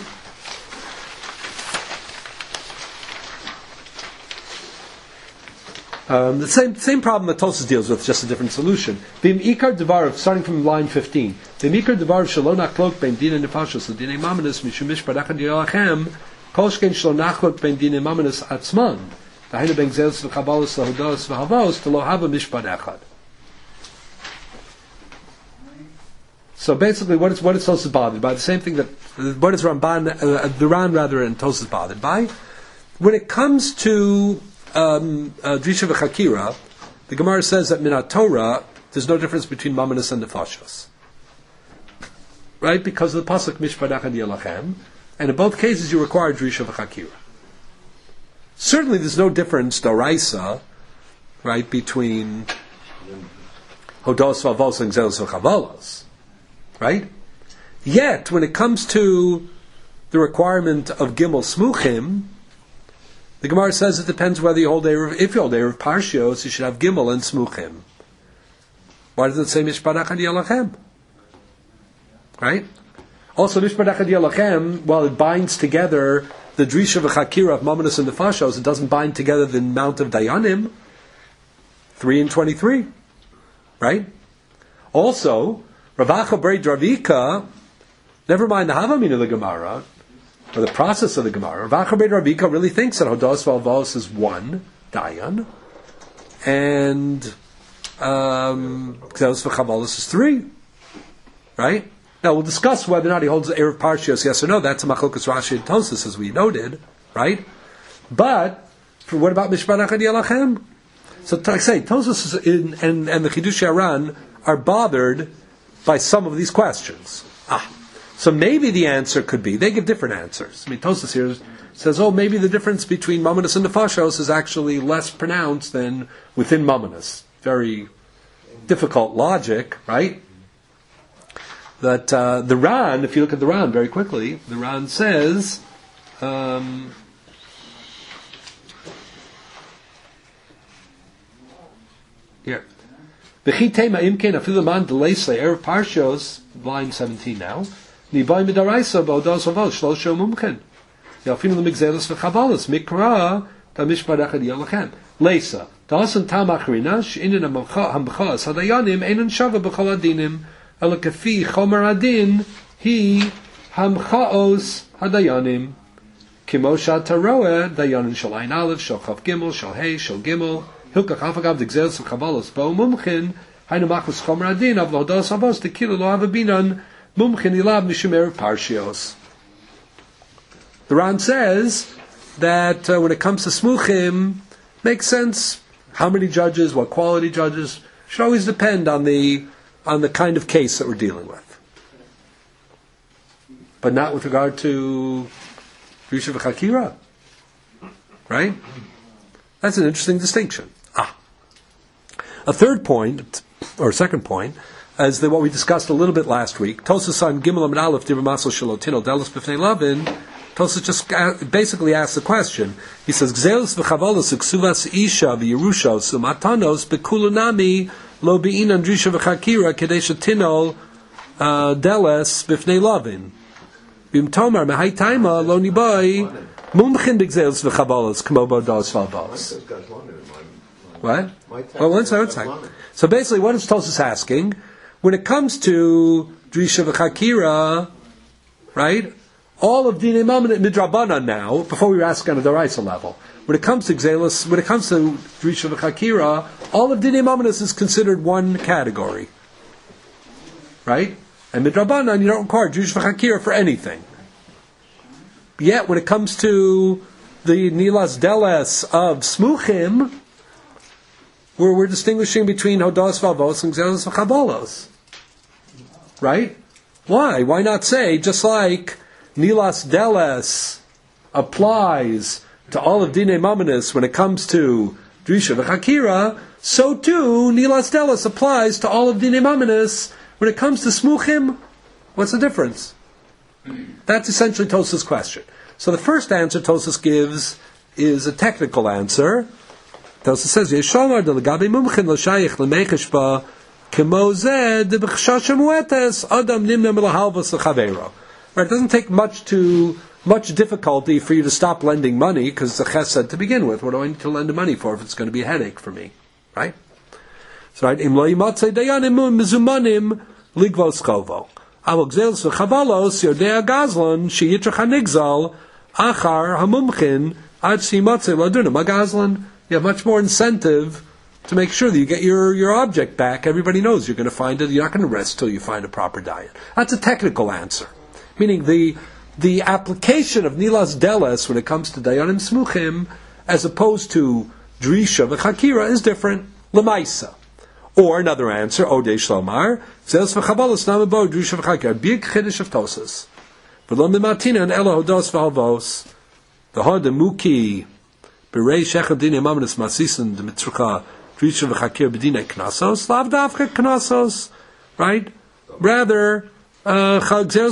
Um, the same same problem that Tosas deals with, just a different solution. V'im ikar devar, starting from line fifteen. V'im ikar devar shelo nachlok ben dina nefashos l'dinei mamonus mishum mishpat echad yelachem kol shkein shelo nachlok ben dina mamonus atzman v'hainu ben gzelos v'chabalos lahodos v'havos to lo hava mishpat echad. So basically, what is what is Tosas bothered by? The same thing that what is Ramban, uh, the Ran rather, and Tosas bothered by. When it comes to Um, uh, Drisha v'Chakira, the Gemara says that Minat Torah, there's no difference between Mamonos and Nefashos. Right? Because of the Pasuk Mishpat Echad Yelachem, and in both cases you require Drisha v'Chakira. Certainly there's no difference, Doraisa, right, between Hodos v'Avos and Gzelos v'Chavalos. Right? Yet, when it comes to the requirement of Gimel Smuchim, the Gemara says it depends whether you hold Erev. If you hold Erev Parshios, you should have Gimel and Smuchim. Why does it say Mishpat Echad Yelachem? Right? Also, Mishpat Echad Yelachem, while it binds together the Drisha v'Chakira of Mamonos and Nefashos, it doesn't bind together the amount of Dayanim, three and twenty-three. Right? Also, Ravacha Brei Dravika, never mind the Havamin of the Gemara, or the process of the Gemara, Rav Acha ben Rabika really thinks that Hodos v'Avos is one Dayan, and um, Gzelos v'Chavalos is three, right? Now we'll discuss whether or not he holds the Erev Parshios, yes or no. That's a Machlokas Rashi and Tosfos, as we noted, right? But for what about Mishpat Echad Yalachem? So like I say, Tosfos and, and, and the Chidushei Aran are bothered by some of these questions. Ah, so maybe the answer could be, they give different answers. I mean, Tosfos here says, oh, maybe the difference between Mamonos and Nefashos is actually less pronounced than within Mamonos. Very difficult logic, right? That uh, the Ran, if you look at the Ran very quickly, the Ran says, um, here, B'chi tema imken afilu man deleisle erev parshos, line seventeen now, nibai midaraisa ba'odos avos shlosho mumken. Yafinu l'migzelos v'chabalos mikra tamishpar echad yalachem. Leisa, ta'asan tam acharina she'inin hamchas hadayanim einan shava b'chol adinim ela kafi chomer adin hi hamchaos hadayanim kimo shataroa dayanin shal ein aleph shal chav gimel shal hey shal gimel hilkach afagav d'gzelos v'chabalos bo mumchen hainu machos chomer adin av lodos avos tekilu lo avabinan mumchen ilab mishum erev parshios. The Ran says that uh, when it comes to smuchim, makes sense. How many judges, what quality judges, should always depend on the on the kind of case that we're dealing with. But not with regard to Yusha v'Chakira. Right? That's an interesting distinction. Ah. A third point, or second point, is that what we discussed a little bit last week. Tosas on Gimel Amid Aleph Dibur Masel Shalotino Delos B'fnei Lavin. Tosas just basically asks the question. He says, Gzelos v'chavalos uksuvas isha v'yerushos umatanos bekulunami lo be'inan drisha v'chakira kedesha tinol deles b'fnei lavin. Bim tomar mehai taima lo nibai mumchin b'gzelos v'chavalos kmo bodos v'albos. What? Well, one second, one second. So basically what is Tosas asking? When it comes to drisha v'chakira, right? All of Dinei Mammon and Midrabanan now, before we were asking on a Doraisa level, when it comes to Gzelos, when it comes to Drisha v'Chakira, all of Dinei Mammon is considered one category. Right? And Midrabanan, you don't require Drisha v'Chakira for anything. Yet, when it comes to the Nilas Deles of Smuchim, where we're distinguishing between Hodos Vavos and Gzelos v'Chabalos. Right? Why? Why not say, just like Nilas Deles applies to all of Dinei Mamonis when it comes to Drisha v'Chakira, so too Nilas Deles applies to all of Dinei Mamonis when it comes to Smuchim. What's the difference? That's essentially Tosas' question. So the first answer Tosas gives is a technical answer. Tosas says, Yeshamar de legabe mumchin l'shayich l'mechesh ba kemo zeh de b'chshashem uetes adam nimna milahalvas l'chaveiro. Right, it doesn't take much to much difficulty for you to stop lending money because it's a chesed to begin with. What do I need to lend money for if it's going to be a headache for me? Right? So right, im lo yimatzei dayanim mizumanim ligvos chovo. Avol gzelos v'chavalos yodei agazlan sheyitrach hanigzal achar hamumchin ad shimatzei ladunim agazlan. You have much more incentive to make sure that you get your, your object back. Everybody knows you're going to find it. You're not going to rest till you find a proper diet. That's a technical answer. Meaning the the application of Nilas Deles when it comes to Dayanim Smuchim as opposed to Drisha v'Chakira is different. Lemaisa. Or another answer, Odei Shlomar, Zelos v'Chabalos namabo Drisha v'Chakira. Big Chiddush of Tosas. V'lo mimatina and Ela Hodos v'Halvos. The Hod Muki Berei Shechad Dinei Mamonis Masisan the Mitzrucha Drisha v'Chakira b'Dinei Knasos. Lav Davka Knasos. Right? Rather, Uh, we'll get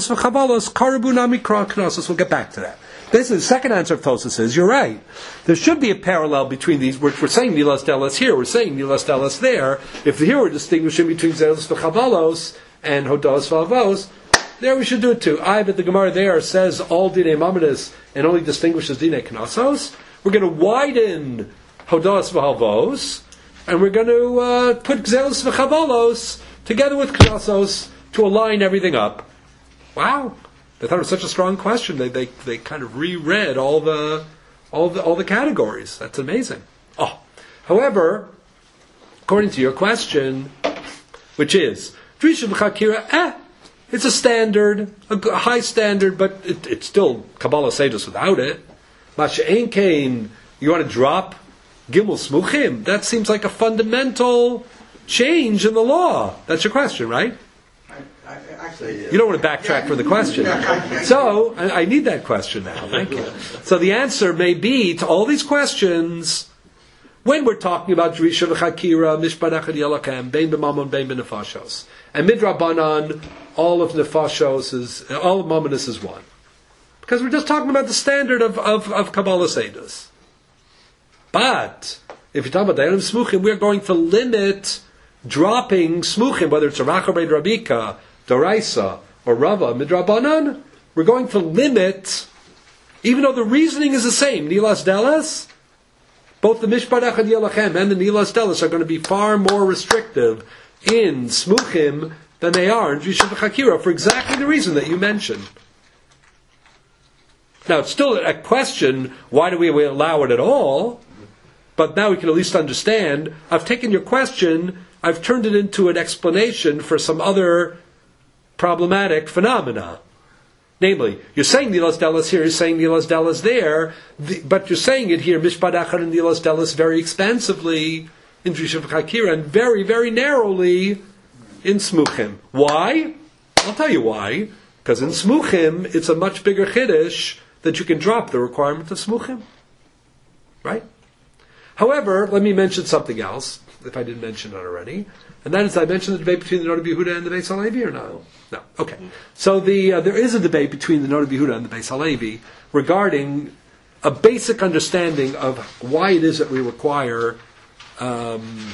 back to that. Basically, the second answer of Tosas is, you're right. There should be a parallel between these. We're, we're saying Nilas Deles here, we're saying Nilas Deles there. If here we're distinguishing between Zelos v'Chavalos and Hodos v'Avos, there we should do it too. I, but the Gemara there says all Dinei Mamonis and only distinguishes Dinei Knasos. We're going to widen Hodos v'Avos, and we're going to uh, put Zelos v'Chavalos together with Knasos to align everything up. Wow. They thought it was such a strong question. They they they kind of reread all the all the all the categories. That's amazing. Oh. However, according to your question, which is Drisha v'Chakira, eh, It's a standard, a g- a high standard, but it, it's still Kabbalah Seidus without it. Masha'en Kain, you want to drop Gimel Smuchim? That seems like a fundamental change in the law. That's your question, right? I, I, actually, You don't want to backtrack from the question. So, I, I need that question now. Thank you. So the answer may be to all these questions, when we're talking about Drisha v'Chakira, Mishpat Echad Yelakem, Bein b'Mamon, Bein b'Nefashos. And Midrabanan, all of Nefashos is, all of Mamonis is one. Because we're just talking about the standard of, of, of Kabbalah Seidus. But, if you're talking about Dayanim Smuchim, we're going to limit dropping Smuchim, whether it's a Rachabed Rabika, Doraisa, or Rava, Midrabanan, we're going to limit, even though the reasoning is the same, Nilas Delas, both the Mishpat Echad Yelachem and the Nilas Delas are going to be far more restrictive in Smuchim than they are in Drisha v'Chakira, for exactly the reason that you mentioned. Now, it's still a question, why do we allow it at all? But now we can at least understand, I've taken your question, I've turned it into an explanation for some other problematic phenomena. Namely, you're saying Nilas Delas here, you're saying Nilas Delas there, the, but you're saying it here, Mishpat Echad and Nilas Delas, very expansively in Drisha v'Chakira, and very, very narrowly in Smuchim. Why? I'll tell you why. Because in Smuchim, it's a much bigger Chiddush that you can drop the requirement of Smuchim. Right? However, let me mention something else, if I didn't mention it already, and that is, I mentioned the debate between the Noda B'Yehuda and the Beis Halevi or no? No. Okay. So the uh, there is a debate between the Noda B'Yehuda and the Beis Halevi regarding a basic understanding of why it is that we require um,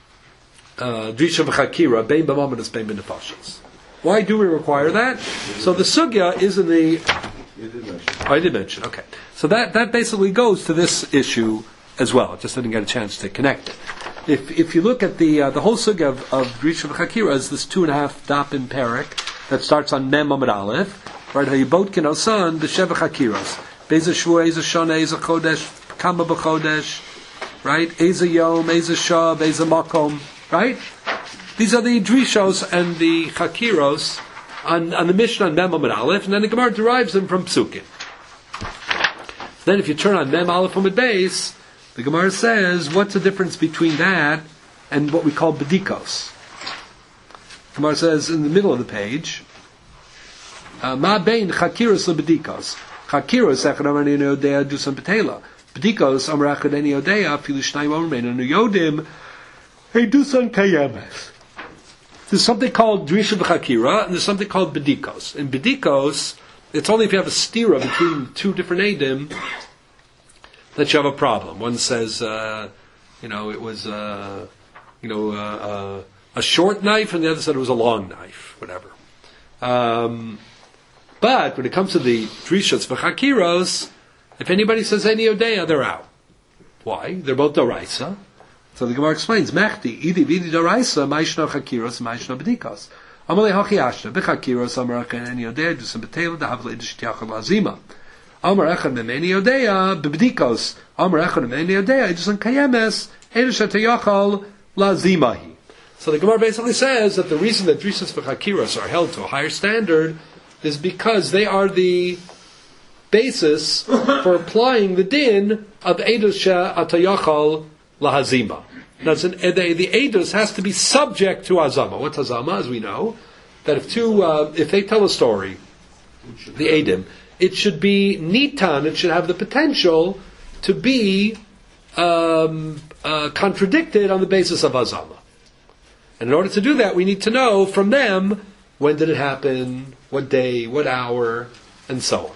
uh, Drisha v'Chakira, Bein b'Mamanos, Bein b'Nefashos. Why do we require that? So the sugya is in the... You did mention. Oh, I did mention, okay. So that, that basically goes to this issue as well. I just didn't get a chance to connect it. If if you look at the uh, the whole sugya of, of Drisha v'Chakira is this two and a half dapin parak that starts on Mem Amud Aleph, right? Hayibot kinosan b'shev v'Chakiros. Be'ez shvu, ez shana, ez chodesh, kama b'chodesh, right? Ez yom, ez shav, ez makom, right? These are the Drishos and the Chakiros on, on the Mishnah on Mem Amud Aleph, and then the Gemara derives them from Psukim. Then if you turn on Mem Aleph Amud Beis, the Gemara says, what's the difference between that and what we call Bedikos? The Gemara says in the middle of the page, Ma bein Chakiros lebedikos. Chakiros echad amar eni yodea dusan betela. Bedikos amar echad eni yodea afilu shnayim amar meinu yodim hey dusan kayemes. There's something called Drisha v'Chakira, and there's something called Bedikos. In Bedikos, it's only if you have a stira between two different edim that you have a problem. One says, uh, you know, it was, uh, you know, uh, uh, a short knife, and the other said it was a long knife, whatever. Um, but when it comes to the Drishas v'Chakiros, if anybody says any Odeya, they're out. Why? They're both Doraisa. So the Gemara explains, Mechti, Idi Vidi Doraisa, Maishno Chakiros, Maishno Bedikos. Amalei Hachi Ashna, B'Chakiros, Amar Echad Eni Odeya, Dusam Betela, Dahavle Idish Tiachal Lazima. Amar Echad Memeni Odeya, B'Bedikos, Amar Echad Memeni Odeya, Dusam Kayemes, Idish Tiachal Lazimahi. So the Gemara basically says that the reason that Drishas v'Chakiros are held to a higher standard is because they are the basis for applying the din of Eidos Atayachal Lahazima. Now, it's an, the, the Eidos has to be subject to Hazama. What's Hazama? As we know, that if two, uh, if they tell a story, the Eidim, it should be Nitan, it should have the potential to be um, uh, contradicted on the basis of Hazama. And in order to do that, we need to know from them when did it happen, what day, what hour, and so on.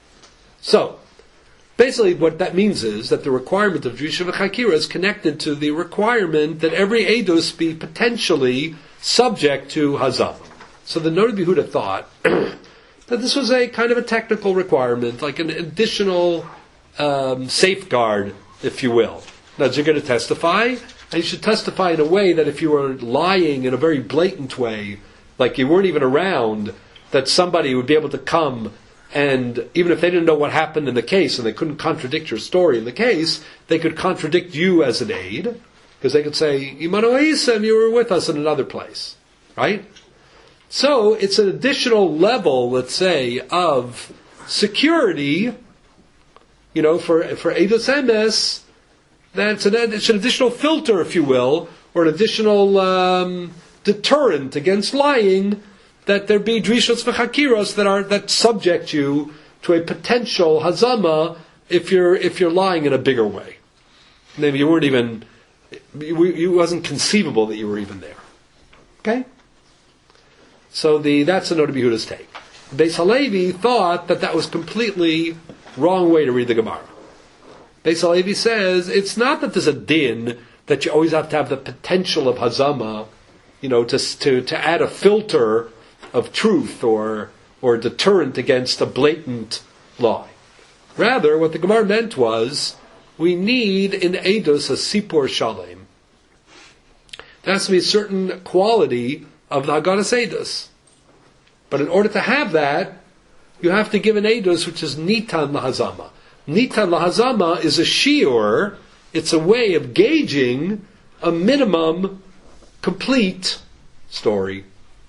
So, basically what that means is that the requirement of Drisha v'Chakira is connected to the requirement that every Eidos be potentially subject to Hazama. So the Noda B'Yehuda thought that this was a kind of a technical requirement, like an additional um, safeguard, if you will. Now, you're going to testify, and you should testify in a way that if you were lying in a very blatant way, like you weren't even around, that somebody would be able to come and even if they didn't know what happened in the case and they couldn't contradict your story in the case, they could contradict you as an aid, because they could say, Imanu Isam, you were with us in another place. Right? So it's an additional level, let's say, of security, you know, for for Eidos Emes. That's an, it's an additional filter, if you will, or an additional um, deterrent against lying, that there be drishos v'chakiros that are that subject you to a potential hazama if you're if you're lying in a bigger way. Maybe you weren't even, it wasn't conceivable that you were even there. Okay? So the that's the Noda B'Yehuda's take. Beis Halevi thought that that was completely wrong way to read the Gemara. Beis Halevi says it's not that there's a din that you always have to have the potential of hazama, you know, to to to add a filter of truth or or deterrent against a blatant lie. Rather, what the Gemara meant was we need in Eidos a sipur shalem. There has to be a certain quality of the Haggadah Eidos. But in order to have that, you have to give an Eidos which is nitan lahazama. Nitan lahazama is a shiur, it's a way of gauging a minimum complete story.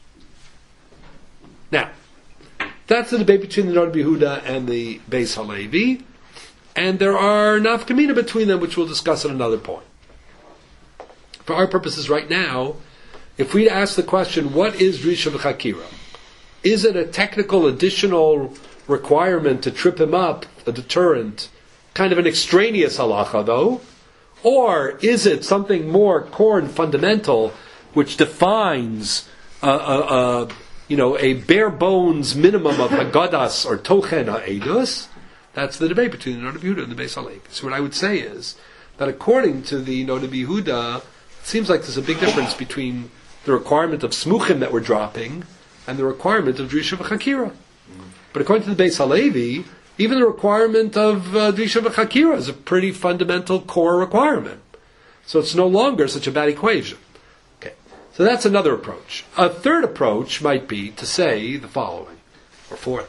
Now, that's the debate between the Noda B'Yehuda and the Beis Halevi, and there are nafkamina between them, which we'll discuss at another point. For our purposes right now, if we ask the question, what is Drisha V'Chakira? Is it a technical additional requirement to trip him up, a deterrent, kind of an extraneous halacha though? Or is it something more core and fundamental which defines a, a, a you know, a bare bones minimum of Haggadas or Tochen HaEidus? That's the debate between the Noda B'Yehuda and the Beis Halevi. So what I would say is that according to the Noda B'Yehuda, it seems like there's a big difference between the requirement of smuchim that we're dropping and the requirement of Drisha V'Chakira. Mm-hmm. But according to the Beis Halevi, even the requirement of uh, Drisha V'Chakira is a pretty fundamental core requirement. So it's no longer such a bad equation. Okay, so that's another approach. A third approach might be to say the following, or fourth.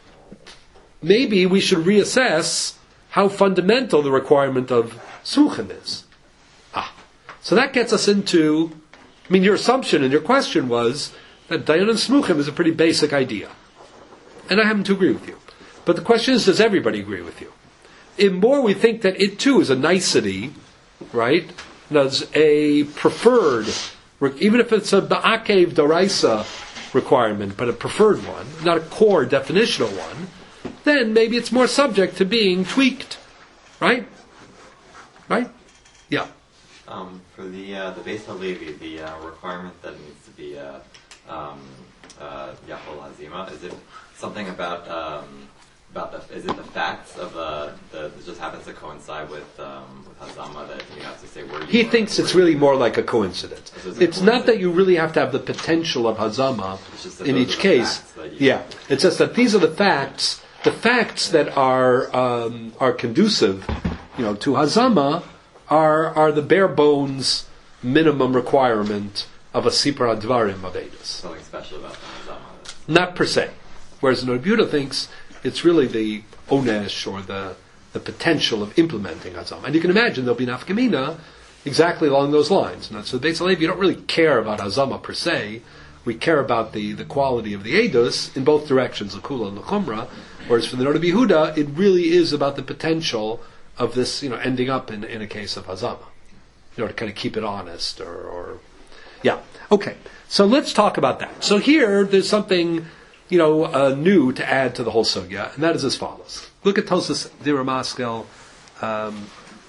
Maybe we should reassess how fundamental the requirement of smuchim is. Ah, so that gets us into, I mean, your assumption and your question was that Dayan and Smuchim is a pretty basic idea. And I happen to agree with you. But the question is, does everybody agree with you? In more, we think that it too is a nicety, right? Does a preferred, even if it's a Ba'akev Daraisa requirement, but a preferred one, not a core definitional one, then maybe it's more subject to being tweaked. Right? Right? Yeah. Um, for the uh, the Beis Halevi, the uh, requirement that it needs to be uh, um, uh, Yachol Hazima, is it something about um, about the is it the facts of the the it just happens to coincide with um, with Hazama that you have to say where you he are, thinks it's really more like a coincidence. So it's it's a not that you really have to have the potential of Hazama in each case. Yeah, it's just that these are the facts. The facts that are um, are conducive, you know, to Hazama are are the bare bones minimum requirement of a Sipur Advarim of Eidos. Something special about the Hazama. Not per se. Whereas the Noda B'Yehuda thinks it's really the onesh or the the potential of implementing Hazama. And you can imagine there'll be nafkamina exactly along those lines. And so the Beis Halevi, you don't really care about Hazama per se. We care about the, the quality of the Eidos in both directions, the Kula and the Chumrah. Whereas for the Noda B'Yehuda, it really is about the potential of this, you know, ending up in, in a case of Hazama. You know, to kind of keep it honest or, or yeah. Okay. So let's talk about that. So here, there's something, you know, uh, new to add to the whole sugya, and that is as follows. Look at Tosas Diramaskel, um,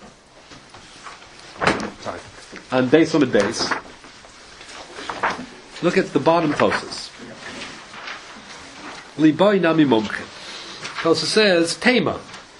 sorry, on Beis Amud Beis. Look at the bottom Tosas. Liboy nami momchin. Tosas says, Tema.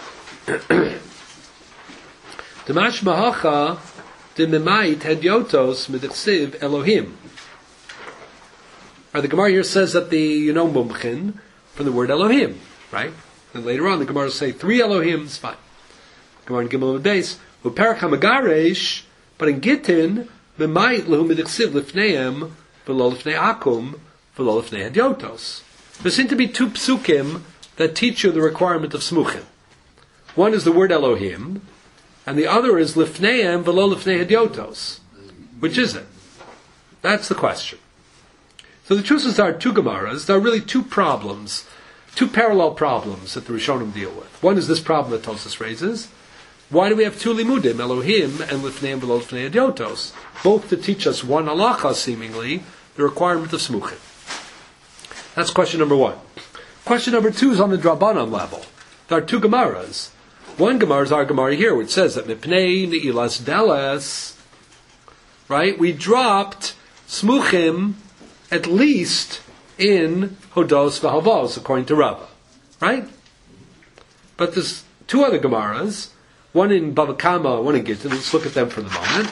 Demash mahacha de memait hedyotos midichsiv Elohim. Right, the Gemara here says that the, you know, mumchin, from the word Elohim, right? And later on, the Gemara will say three Elohims, fine. Gemara in Gimel Beis, uperak hamagaresh, but in Gittin, memait lehu midichsiv lifneim, v'lo lifnei akum, v'lo lifnei hedyotos. There seem to be two psukim that teach you the requirement of smuchim. One is the word Elohim, and the other is lifneim v'lo lifnei hedyotos. Which is it? That's the question. So So the truth is there are two Gemaras. There are really two problems, two parallel problems that the Rishonim deal with. One is this problem that Tosfos raises. Why do we have two limudim, Elohim and Lifnei and Lifnei Idiotos? Both to teach us one halacha, seemingly, the requirement of smuchim. That's question number one. Question number two is on the Drabanan level. There are two Gemaras. One Gemara is our Gemara here, which says that Mipnei Ne'ilas Deles, right, we dropped smuchim at least in Hodos v'Havos, according to Rava. Right? But there's two other Gemaras, one in Bava Kama, one in Gittin. Let's look at them for the moment.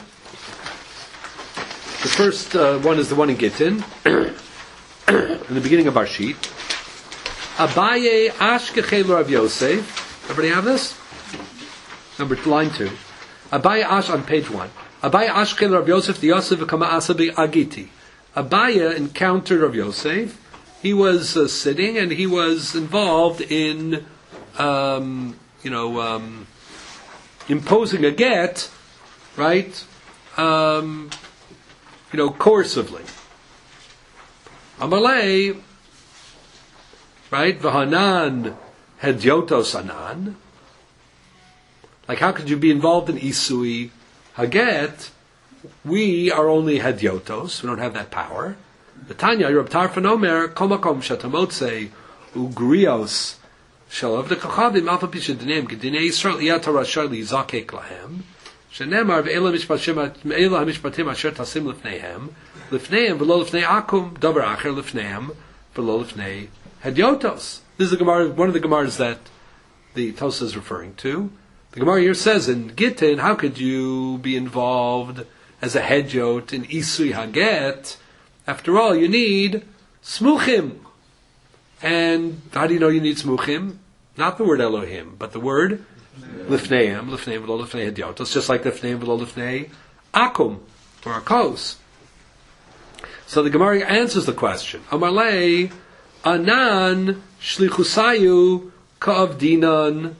The first uh, one is the one in Gittin, in the beginning of our sheet. Abaye Ashkechel Rav Yosef. Everybody have this? Number line two. Abaye Ash on page one. Abaye Ashkechel Rav Yosef the Yosef v'Kama Asabi Agiti. Abaye encountered Rav Yosef. He was uh, sitting and he was involved in, um, you know, um, imposing a get, right? Um, you know, coercively. Amalei, right? V'hanan hedyotos anan. Like, how could you be involved in isui haget? We are only hedyotos. We don't have that power. The Tanya, Reb Tarfon Omer, kol makom shetamotze ugrios shalav de kachavim alfa pisha dinim gedinei Yisrael iyat harashar lizakek lahem shenemar ve'ela mishpatim asher tasim lifneihem lifneihem v'lo lifnei akum davar acher lifneihem v'lo lifnei hedyotos. This is the Gemara, one of the Gemaras that the Tosfos is referring to. The Gemara here says in Gittin, how could you be involved as a hedyot in isui haget? After all, you need smuchim. And how do you know you need smuchim? Not the word Elohim, but the word lifneim, lifneim v'lo lifnei hedyotos, just like lifneim v'lo lifnei akum, or akos. So the Gemara answers the question. Amalei, anan shlichusayu ka'avdinan.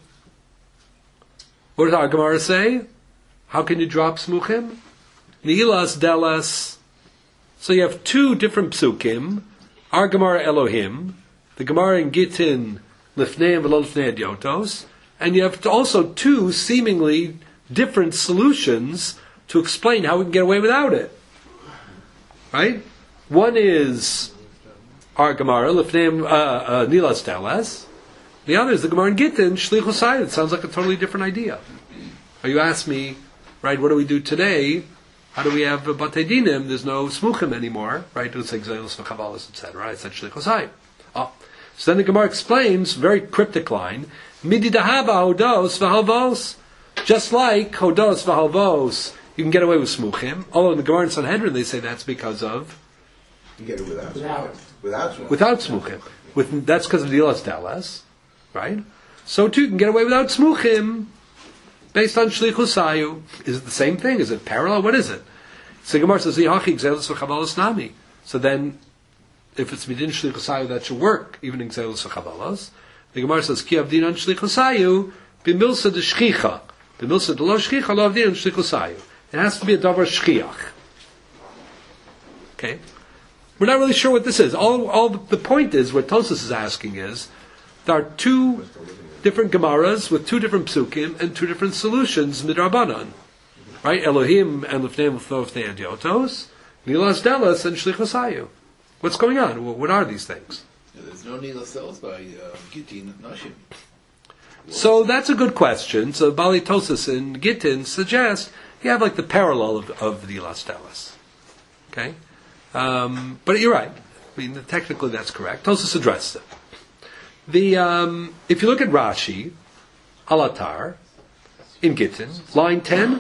What does our Gemara say? How can you drop smuchim? Ni'ilas delas. So you have two different psukim. Our Gemara Elohim, the Gemara in Gittin, Lifnei v'lo lifnei hedyotos, and you have also two seemingly different solutions to explain how we can get away without it. Right? One is our Gemara, Lifnei uh, uh, Ni'ilas delas. The other is the Gemara in Gittin, Shlichus. It sounds like a totally different idea. Or you ask me, right, what do we do today? How do we have Batei Dinim? There's no Smuchim anymore, right? It's Exilus for Kabbalas, et cetera. It's actually Chosai. Oh. So then the Gemara explains, very cryptic line, Midi dahaba hodos v'halvos. Just like hodos v'halvos, you can get away with Smuchim. Although in the Gemara in Sanhedrin, they say that's because of... You get it without without without Smuchim. Without Smuchim. With, that's because of Dilas Dalas, right? So too, you can get away without Smuchim, based on Shlichus Hayu. Is it the same thing? Is it parallel? What is it? So the Gemara says, Nami. So then, if it's Midin Shlichus Hayu, that should work, even in Gzelos Chabalas. The Gemara says, Ki Avdin on Shlichus Hayu, B'milsa de Shchicha. B'milsa de lo Shchicha, lo Avdin on Shlichus Hayu. It has to be a Davar Shchiach. Okay? We're not really sure what this is. All, all the point is, what Tosfos is asking is, there are two different Gemaras with two different psukim and two different solutions midrabanan, right? Elohim and Lifnei Lifnei Hedyotos, Ni'ilas Delas and Shlichus Hayu. What's going on? What are these things? Yeah, there's no Ni'ilas Delas by uh, Gittin and Nashim. So that's a good question. So Bali Tosfos and Gittin suggest you have like the parallel of, of the Ni'ilas Delas. Okay, um, but you're right. I mean, technically that's correct. Tosfos addressed it. The um, if you look at Rashi, Alatar, in Gittin, line ten,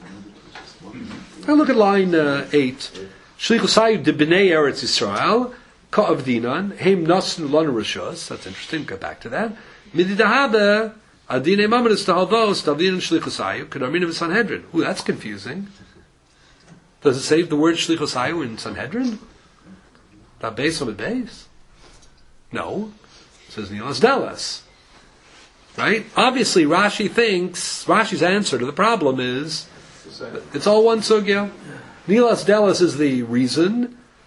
and look at line uh, eight. Shlichus Hayu de B'nei Eretz Yisrael ka'avdinan heim nasnu lanu rishos. That's interesting. Get back to that. Midi dahabe adinei mamanis tahalvos davdinan Shlichus Hayu kedarminim Sanhedrin. Ooh, that's confusing. Does it say the word Shlichus Hayu in Sanhedrin? That base on the base? No. Says Ni'ilas Delas, right? Obviously, Rashi thinks Rashi's answer to the problem is it's all one sugya. Ni'ilas Delas is the reason.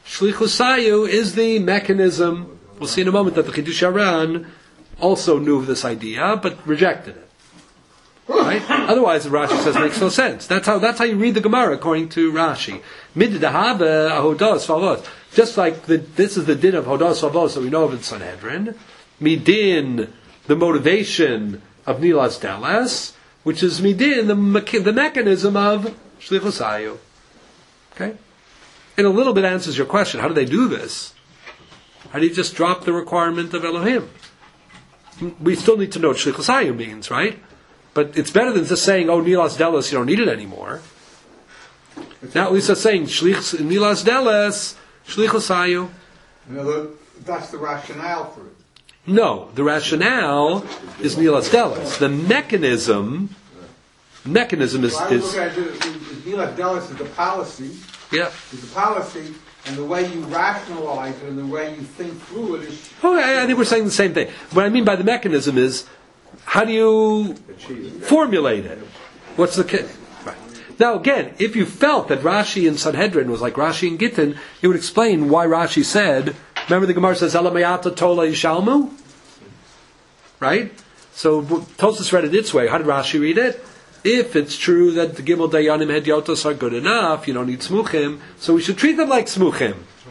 Shlichus Hayu is the mechanism. We'll see in a moment that the Chidush Aran also knew of this idea, but rejected it. Right? Otherwise, the Rashi says makes no sense. That's how that's how you read the Gemara according to Rashi. Mididahava ahodos favos. Just like the, this is the din of hodos favos that we know of in Sanhedrin. Midin, the motivation of Nilas Deles, which is midin, the me- the mechanism of Shlichus Hayu. Okay? And a little bit answers your question. How do they do this? How do you just drop the requirement of Elohim? We still need to know what Shlichus Hayu means, right? But it's better than just saying, oh, Nilas Deles, you don't need it anymore. Now at least it's saying, Shlich, Nilas Deles, Shlichus Hayu. You know, that's the rationale for it. No, the rationale is Nilas Deles. The mechanism, mechanism is... So I would is look at it, Nilas Deles is the policy, yeah. is the policy, and the way you rationalize it and the way you think through it is... Oh, I, I think we're saying the same thing. What I mean by the mechanism is, how do you formulate it? What's the... Ca- right. Now again, if you felt that Rashi in Sanhedrin was like Rashi in Gittin, it would explain why Rashi said, remember the Gemara says, Elamayata Tola Yishalmu? Right? So Tosfos read it its way. How did Rashi read it? If it's true that the Gimel Dayanim Hedyotos are good enough, you don't need Smuchim, so we should treat them like Smuchim.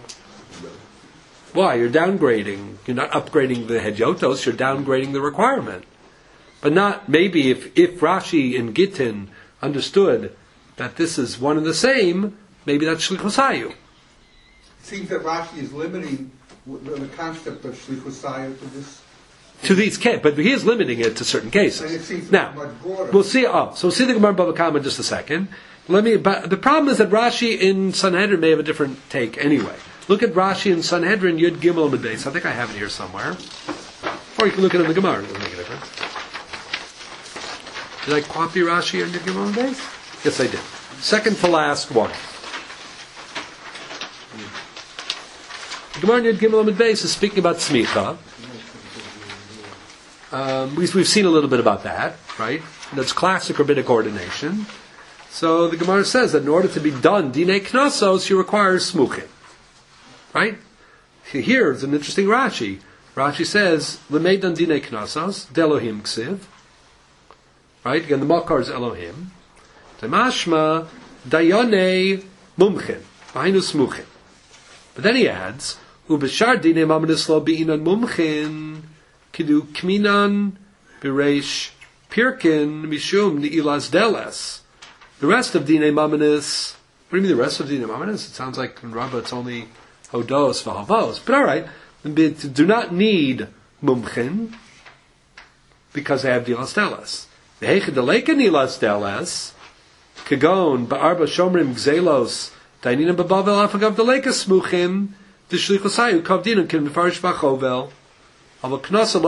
Why? You're downgrading. You're not upgrading the Hedyotos, you're downgrading the requirement. But not, maybe if, if Rashi in Gittin understood that this is one and the same, maybe that's Shlichus Hayu. It seems that Rashi is limiting the, the concept of Shlichus Hayu to this. To these cases, but he is limiting it to certain cases. And it seems now, much broader. we'll see. Oh, so we'll see the Gemara Bava Kama in just a second. Let me. But the problem is that Rashi in Sanhedrin may have a different take. Anyway, look at Rashi in Sanhedrin Yud Gimel Amud Beis. I think I have it here somewhere, or you can look at it in the Gemara. It doesn't make a difference. Did I copy Rashi on Yud Gimel Amud Beis? Yes, I did. Second to last one. The Gemara Yud Gimel Amud Beis is speaking about smicha. Um, we, we've seen a little bit about that, right? That's classic rabbinic ordination. So the Gemara says that in order to be done dinei knasos, you require smuchim, right? Here is an interesting Rashi. Rashi says l'meidan dinei knasos delohim ksiv, right? Again, the makar is Elohim. Demashma dayane mumchin, v'hainu smuchim. But then he adds ubeshar dinei mamanis lo beinan mumchin. Kidu kminan bireish pirkin mishum ni'ilas deles. The rest of dinei mamanis. What do you mean the rest of dinei mamanis? It sounds like in Rabbah it's only hodos v'havos. But all right, do not need mumchin because they have dilas deles. The heichad deleka ni'ilas deles kagon ba'arba shomrim gzelos dainina b'bavel afagav deleka smuchim d'shlichus hayu kavdinam kim nefarish b'chovel. So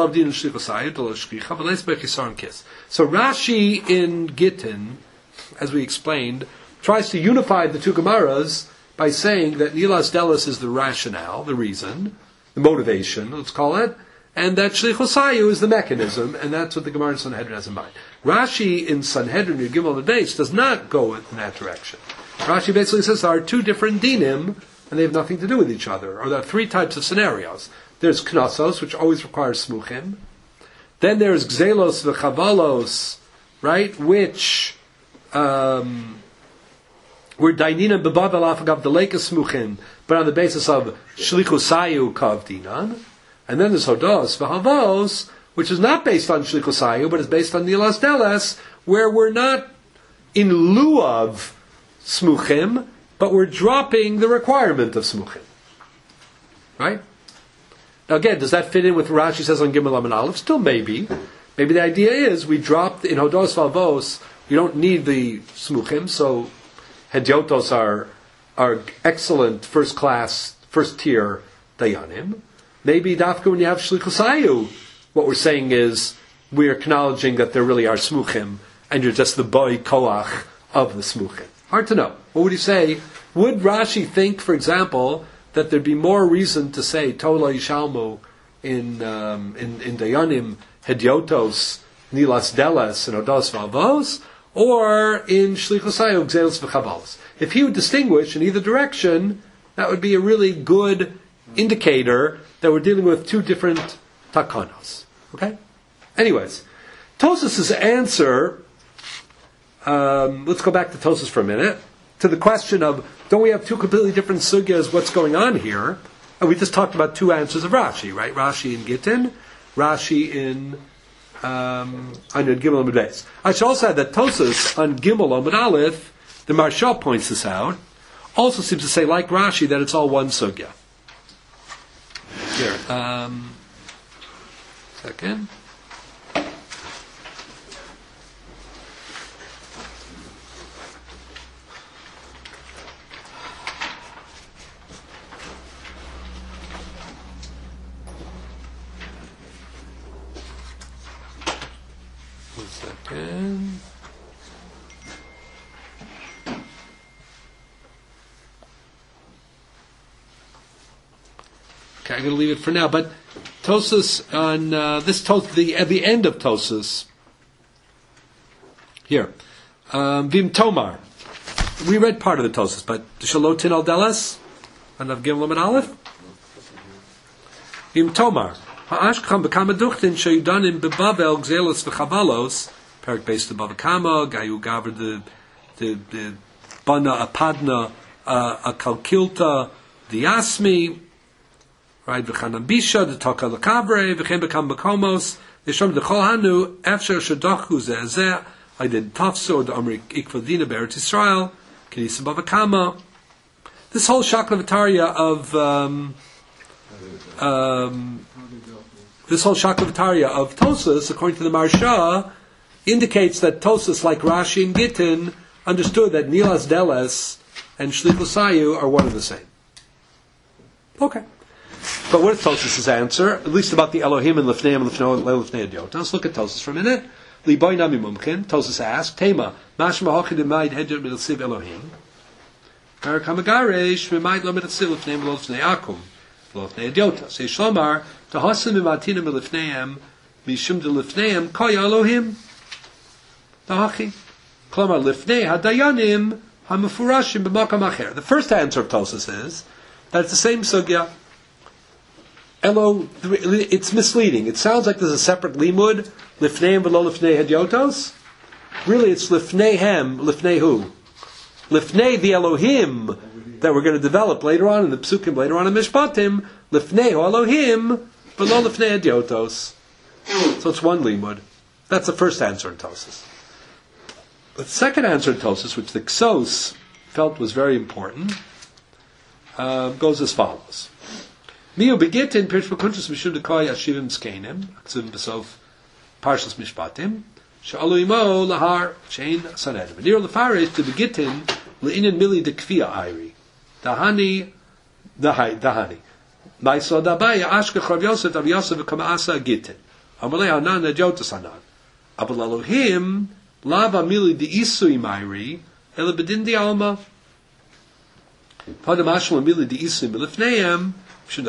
Rashi in Gittin, as we explained, tries to unify the two Gemaras by saying that Nilas Deles is the rationale, the reason, the motivation, let's call it, and that Shlichus Hayu is the mechanism, and that's what the Gemara in Sanhedrin has in mind. Rashi in Sanhedrin, Yud Gimel Amud Beis, does not go in that direction. Rashi basically says there are two different dinim, and they have nothing to do with each other, or there are three types of scenarios. There's knasos, which always requires smuchim. Then there's gzelos v'chavalos, right, which um, were dainina bebavel afagav deleka smuchim, but on the basis of shlichus hayu kav dinan. And then there's hodos v'havos, which is not based on shlichus hayu, but is based on nilas deles, where we're not in lieu of smuchim, but we're dropping the requirement of smuchim. Right? Now again, does that fit in with what Rashi says on Gimel Amud Aleph? Still maybe. Maybe the idea is we dropped, in Hodos Valvos, we don't need the Smuchim, so Hedyotos are, are excellent first class, first tier Dayanim. Maybe Dafka when you have Shlichus Hayu, what we're saying is, we're acknowledging that there really are Smuchim, and you're just the boy Koach of the Smuchim. Hard to know. What would you say? Would Rashi think, for example, that there'd be more reason to say Tola Yishalmu in um, in, in Dayanim, Hedyotos, Nilas Deles, and Odos Valvos, or in Shlichus Hayu, Gzelos v'Chavalos. If he would distinguish in either direction, That would be a really good indicator that we're dealing with two different takanos. Okay? Anyways, Tosas's answer, um, let's go back to Tosas for a minute, to the question of, don't we have two completely different sugyas, what's going on here? And we just talked about two answers of Rashi, right? Rashi in Gittin, Rashi in um, on Gimel Amud Beis. I should also add that Tosas on Gimel Amud Aleph, the Marshal points this out, also seems to say, like Rashi, that it's all one sugya. Here, um, second. One second. Okay, I'm going to leave it for now. But Tosas on uh, this tos, the at the end of Tosas here, um, Vim Tomar. We read part of the Tosas, but Shalotin al Delas and of Gimel Amud Aleph. Vim Tomar. Ha'ashkam bekama duchtin sheyudanim bebavel gzelos v'chabalos. Perik based above Kama Gayu Gavr the the the Bana Apadna a Kalkilta the Yasmi. Right, v'chanam bisha, the taka l'kavre, v'chem bekam bekomos, yishom d'chol hanu, efsher shadochu ze'ezeh, I did tafso, the Amri ikvadina be'eretz Yisrael, kinisa bavakama. This whole shaklavataria of, um, um, this whole shaklavataria of Tosas, according to the Marsha, indicates that Tosas, like Rashi and Gittin, understood that Nilas Deles and Shlich L'Sayu are one and the same. Okay. But what is Tosas' answer? At least about the Elohim and Lifnei and Lifnei Lifnei Adiyot. Let's look at Tosas for a minute. Liboy Nami Mumkin. Tosas asked, Tema, Mashma Hochid Imaid Hedjot Mitzil Elohim. Karamagaresh Mimaid Lo Mitzil Lifnei Lo Lifnei Akum Lo Lifnei Adiyot. Say Shlomar Tahasim Mimatina Milifneim Mishum De Lifneim Koya Elohim Tahachi Klomar Lifnei Hadayanim Hamufurashim B'Makam Acher. The first answer of Tosas is that it's the same sugya. Elo, it's misleading. It sounds like there's a separate limud, lifneim v'lo lifnei hedyotos. Really, it's lifneihem, lifnei who? Lifnei the Elohim that we're going to develop later on in the Psukim, later on in Mishpatim, lifnei ho Elohim v'lo lifnei hedyotos. So it's one limud. That's the first answer in Tosas. The second answer in Tosas, which the Ksos felt was very important, uh, goes as follows. Miu begitin pirsh b'kuntus mishum dekoy ashivim skenim akzuvim b'sof parshas mishpatim she'alu imo lahar shein sanedim. V'nir lefarish to begitin le'inin mili dekvia ayri dahani dahai dahani ma'isod abaya ashke chav yosef av yosef v'kama asa gitin amalei hanan adyotas hanan abel Elohim lava mili de'isui mayri ele bedin di alma padam ashma mili de'isui milifneim. Tos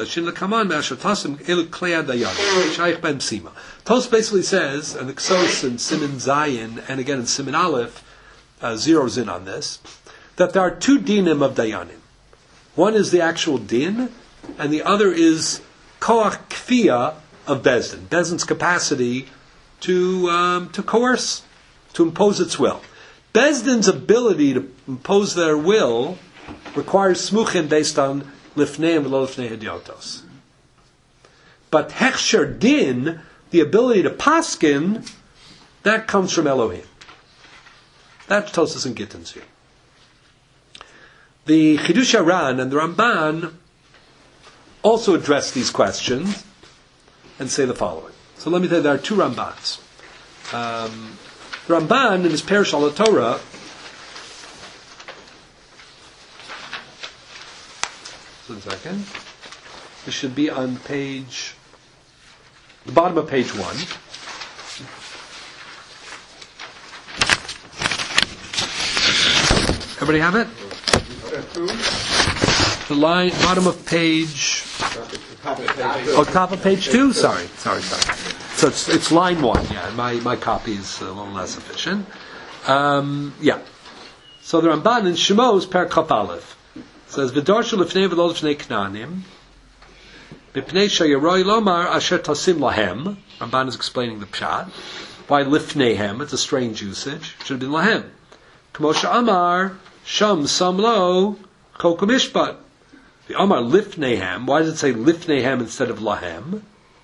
basically says, and the Ksos in Siman Zayin, and again in Siman Aleph, uh, zeroes in on this, that there are two dinim of Dayanim. One is the actual din, and the other is koach kfiyah of Bezdin, Bezdin's capacity to um, to coerce, to impose its will. Bezdin's ability to impose their will requires smuchim based on lifnei v'lo lifnei hedyotos. But hechsher din, the ability to paskin, that comes from Elohim. That's Tosas and Gittin's view. The Chidush Aran and the Ramban also address these questions and say the following. So let me tell you, there are two Rambans. Um, the Ramban in his Perush al Torah One second. This should be on page, the bottom of page one. Everybody have it? The line, bottom of page. Oh, top of page two. Sorry, sorry, sorry. So it's it's line one. Yeah, my my copy is a little less efficient. Um, yeah. So the Ramban in Shemos Per Kaf Aleph. says v'darshu lifnei v'lo lifnei knanim b'pnei sheyaroi lomar asher tasim lahem. Ramban is explaining the pshat. Why lifneihem? It's a strange usage. It should have been lahem. K'moshe amar sham samlo chok mishpat. The amar lifneihem. Why does it say lifneihem instead of lahem?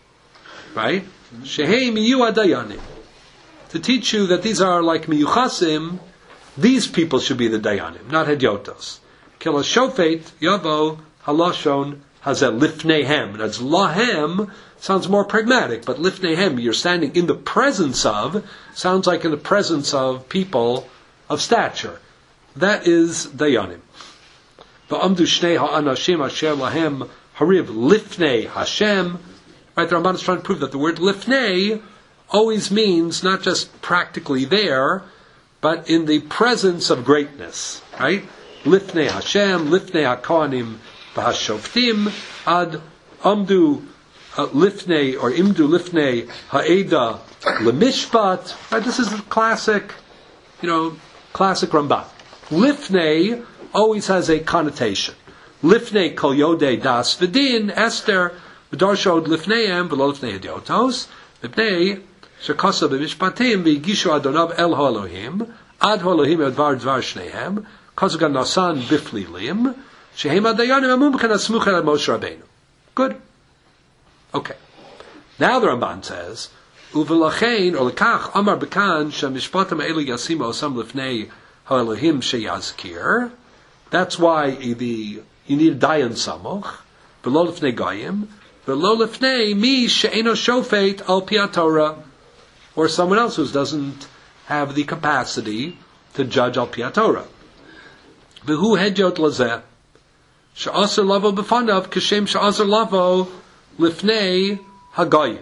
Right? Shehei miyu adayanim. To teach you that these are like miyuchasim. These people should be the dayanim, not hedyotos. Kila shofet yavo halashon hazeh lifneihem. That's lahem. Sounds more pragmatic, but lifneihem, you're standing in the presence of, sounds like in the presence of people of stature. That is dayanim. Va'amdu shnei ha'anashim asher lahem hariv lifnei Hashem. Right, the Ramban is trying to prove that the word lifnei always means not just practically there, but in the presence of greatness. Right? Lifnei Hashem, lifnei ha'kohanim v'hashoftim, ad amdu Uh, lifnei or imdu lifnei ha'eda lemishpat. Right, this is the classic, you know, classic Ramban. Lifnei always has a connotation. Lifnei kol yodei das v'din Esther v'darshod lifneihem v'lo lifnei hediotos v'pnei shekasa b'mishpatim v'yigishu adonav el ha'elohim ad ha'elohim advar dvar shneihem kazugan nasan biflilim shehem adayanim amumchen asmuchen ad Moshe Rabbeinu. Good. Okay. Now the Ramban says, "Uvelachein or lekach amar bekan shemishpatim elu yasimo osam lifnei ha'elohim sheyazkir." That's why the you need a dayan samoch, v'lo lifnei goyim, v'lo lifnei mi she'eno shofet al pi Torah, or someone else who doesn't have the capacity to judge al pi Torah. V'hu hedjot lazeh she'aser lavo b'fanav kashem she'aser lavo lifnei hagayim.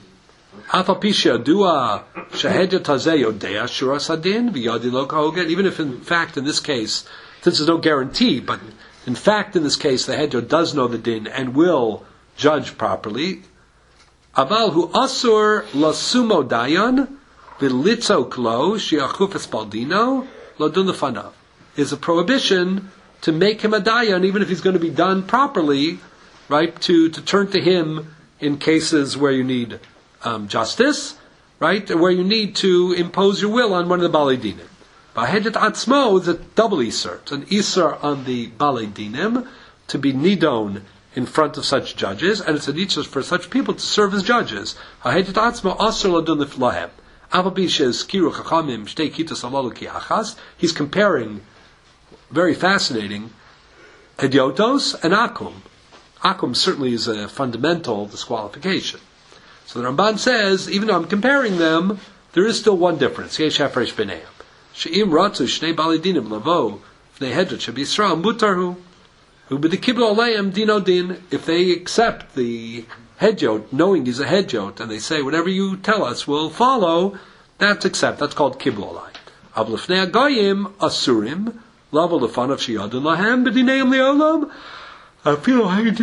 Afal pisha dua shahedja tazeh yodea shuras hadin v'yadi lo kahoget. Even if in fact in this case, since there's no guarantee, but in fact in this case the hedja does know the din and will judge properly. Aval hu asur lasumo dayan v'litzo klo shiachuf espaldino lo dun lefanav. Is a prohibition to make him a dayan even if he's going to be done properly. Right, to, to turn to him in cases where you need um, justice, right, where you need to impose your will on one of the Balei Dinim. Ba'hedet atzmo is a double Isser. It's an Isser on the Balei Dinim to be nidon in front of such judges, and it's an Isser for such people to serve as judges. Ha'hedet atzmo asr ladun liflahem. Avabish is kiru chachamim shtei kitas alalu ki achas. He's comparing, very fascinating, hediotos and akum. Akum certainly is a fundamental disqualification. So the Ramban says, even though I'm comparing them, there is still one difference. Yesh hafresh b'neihem. She'im ratzu shnei balei dinim lavo v'nei hedjot sheb'Yisrael mutarhu hu b'dekiblo aleim dino din. If they accept the hedjot, knowing he's a hedjot, and they say, whatever you tell us, we'll follow, that's accept. That's called kiblo alei. Av l'fnei hagayim asurim lavo lefanav sheyadun lahem b'dineim li'olam. Even if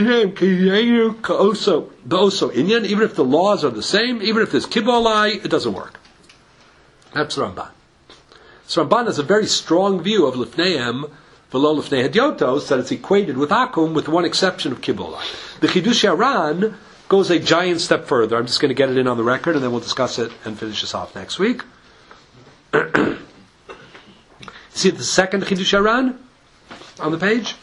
the laws are the same, even if there's kibolai, it doesn't work. That's Ramban. So Ramban has a very strong view of lifneihem v'lo lifnei hediotos, that it's equated with akum, with one exception of kibolai. The Chidush Aran goes a giant step further. I'm just going to get it in on the record, and then we'll discuss it and finish this off next week. See the second Chidush Aran on the page?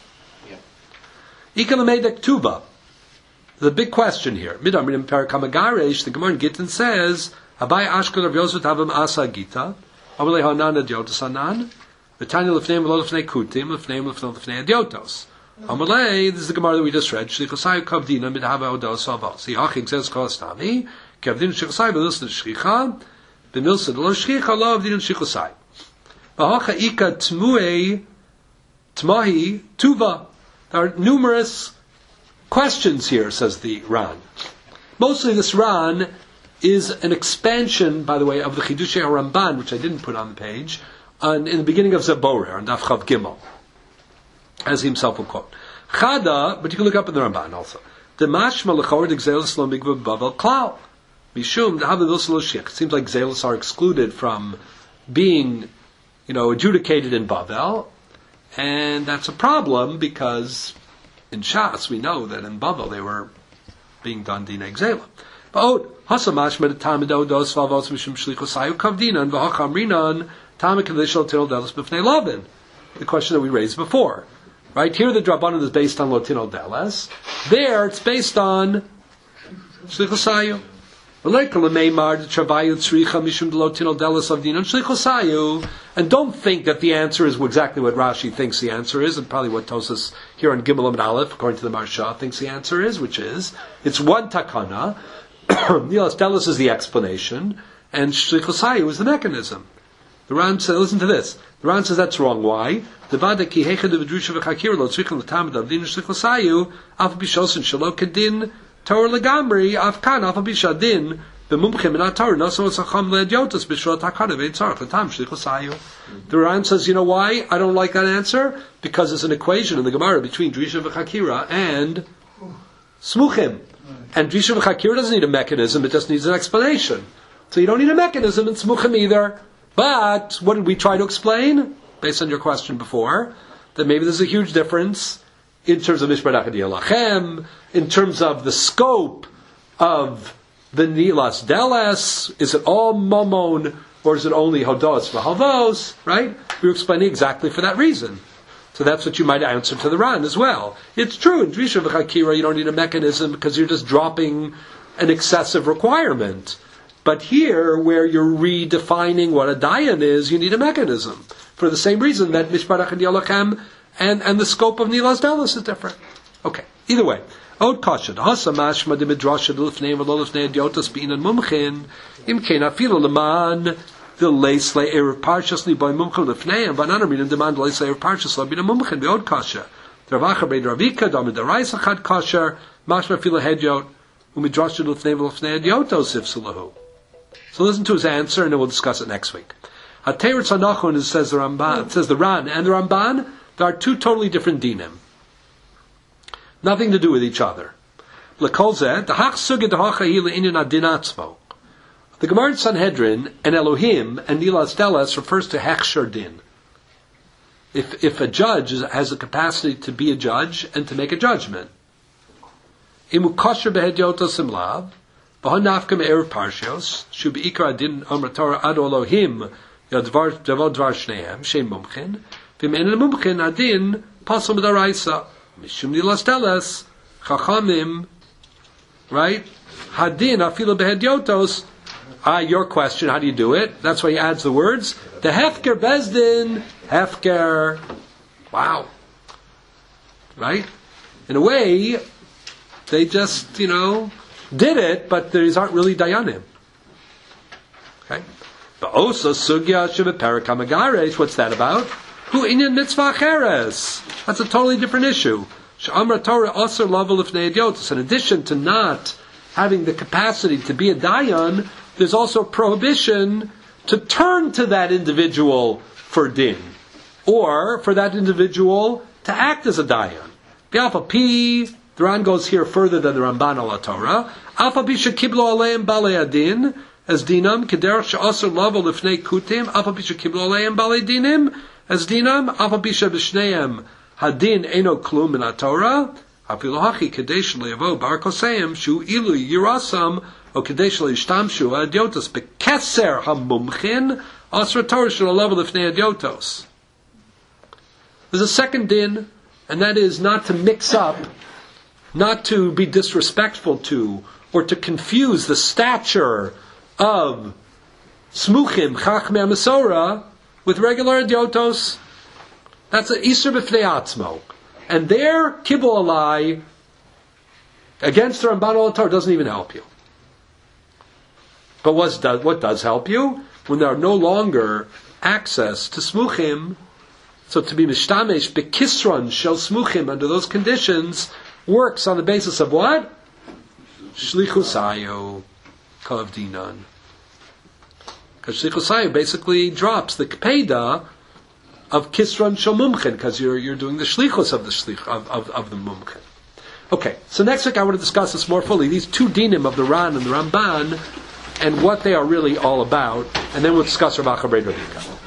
The big question here. Midamrim Parakamagaresh, the Gemara in Gittin says, Abai Ashkel of Yosef Tavam Asa Gita, Amalei Hanan Adiotos Anan, Vitanya Lefneim Lo Lefnei Kutim, Lefneim Lefnei Adiotos. Amalei, this is the Gemara that we just read, Shlichosai Kavdina Midhava Odos Avos. Yachik says Kostami, Kavdin Shlichosai Benilsa Shchicha, Benilsa Lo Shchicha Lo Avdin Shlichosai. Vahacha Ika Tmuei Tmahi Tuva. There are numerous questions here, says the Ran. Mostly this Ran is an expansion, by the way, of the Chidushei HaRamban, which I didn't put on the page, on, in the beginning of Zaborer, on Daf Chav Gimel, as he himself will quote. Chada, but you can look up in the Ramban also. Demashma l'chor d'gzelos lo migva b'bavel klal. Mishum d'havelos lo shich. It seems like Gzelos are excluded from being, you know, adjudicated in Bavel. And that's a problem because in Shas we know that in Bavel they were being done Dinei Gzela. But Hasamash med Tamido dos Favos Mishum Shlichosayu Kavdinan Vahachamrinan Tamik Kadishal Tinol Delis Bifnei Lavin. The question that we raised before. Right? Here the Drabanan is based on Lotinol Deles. There it's based on Shlichosayu. And don't think that the answer is exactly what Rashi thinks the answer is, and probably what Tosas here on Gimel and Aleph, according to the Marsha, thinks the answer is, which is, it's one takana, Nilas Delis is the explanation, and Shlichosayu is the mechanism. The Ran says, listen to this, the Ran says that's wrong. Why? Torah legamri afkan afa bishadin b'mumchim in Torah naso tzacham leidiotus b'shot hakana veitzarach l'tam shlichosayu. The Ran says, you know why I don't like that answer? Because there's an equation in the Gemara between Drisha v'chakira and smuchim, and Drisha v'chakira doesn't need a mechanism; it just needs an explanation. So you don't need a mechanism in smuchim either. But what did we try to explain based on your question before? That maybe there's a huge difference in terms of Mishpat Achadi Lachem, in terms of the scope of the Nilas Deles. Is it all Mamon, or is it only Hodos v'Halvos? Right? We were explaining exactly for that reason. So that's what you might answer to the Ran as well. It's true, in Drisha v'Chakira you don't need a mechanism because you're just dropping an excessive requirement. But here, where you're redefining what a Dayan is, you need a mechanism. For the same reason that Mishpat Achadi Lachem And and the scope of Nilas Delis is different. Okay. Either way, Od Kasha Hasa Mashma de Midrasha Lufnei Velolufnei Diotas Bein and Mumchin Im Kena Filo Leman the Leisle Erev Parshas Li Boy Mumchin Lufnei and Banana Min demand Leisle Erev Parshas Li Bein Mumchin Be Od Kasha Ravacha Bein Ravika Dam the Raisa Chad Kasha Mashma Filo Hedjot Umidrasha Lufnei Velolufnei Diotas Ifsulahu. So listen to his answer, and then we'll discuss it next week. Hateirat Sanachon says the Ramban, it says the Ran and the Ramban. There are two totally different dinim. Nothing to do with each other. The Gemara in Sanhedrin and Elohim and Nilas Deles refers to Hechsher din. If if a judge has the capacity to be a judge and to make a judgment. Imu kosher behedyoto simlav, b'hon nafka me'erev parshios, shu be'ikar adin amar Torah ad Elohim yadvar dvar shneim, shem mumchin, v'me'en mumchin adin pasal midaraisa, mishum nilas teles, chachamim, right? Hadin afilu behedyotos. Ah, your question, how do you do it? That's why he adds the words. The hefker bezdin, hefker. Wow. Right? In a way, they just, you know, did it, but these aren't really dayanim. Okay? But also, sugya shebeperak hamagaresh, what's that about? Hu inyan mitzvah cheres. That's a totally different issue. She'amra Torah aser lavel ifnei idiotos. In addition to not having the capacity to be a dayan, there's also a prohibition to turn to that individual for din, or for that individual to act as a dayan. Alpha P, the Ran goes here further than the Ramban al Torah. Alpha P shekiblo aleim balei adin as dinam kederach she'aser lavel lifnei kutim. Alpha P shekiblo aleim balei dinim as dinam. Alpha P shebishneim hadin eno klum min Torah. Afilu hachi kadesh le'avo bar koseim shu ilu yirasam. O kadesh le'ishtamshu adiotos bekeser hamumchin asra Torah shel level lifnei adiotos. There's a second din, and that is not to mix up, not to be disrespectful to, or to confuse the stature of smuchim chachmei Masorah with regular adiotos. That's an iser b'fnei atzmo. And there, kibbul alai, against the Ramban al Torah doesn't even help you. But what does, what does help you? When there are no longer access to smuchim, so to be mishtamesh bekisron shel smuchim under those conditions works on the basis of what? Shlichusayu kav dinan. Because shlichusayu basically drops the kpeda of kisron shel mumchin, because you're you're doing the shlichus of the shlich of, of, of the mumchin. Okay, so next week I want to discuss this more fully. These two dinim of the Ran and the Ramban, and what they are really all about, and then we'll discuss Rav Acha Bar Ravika.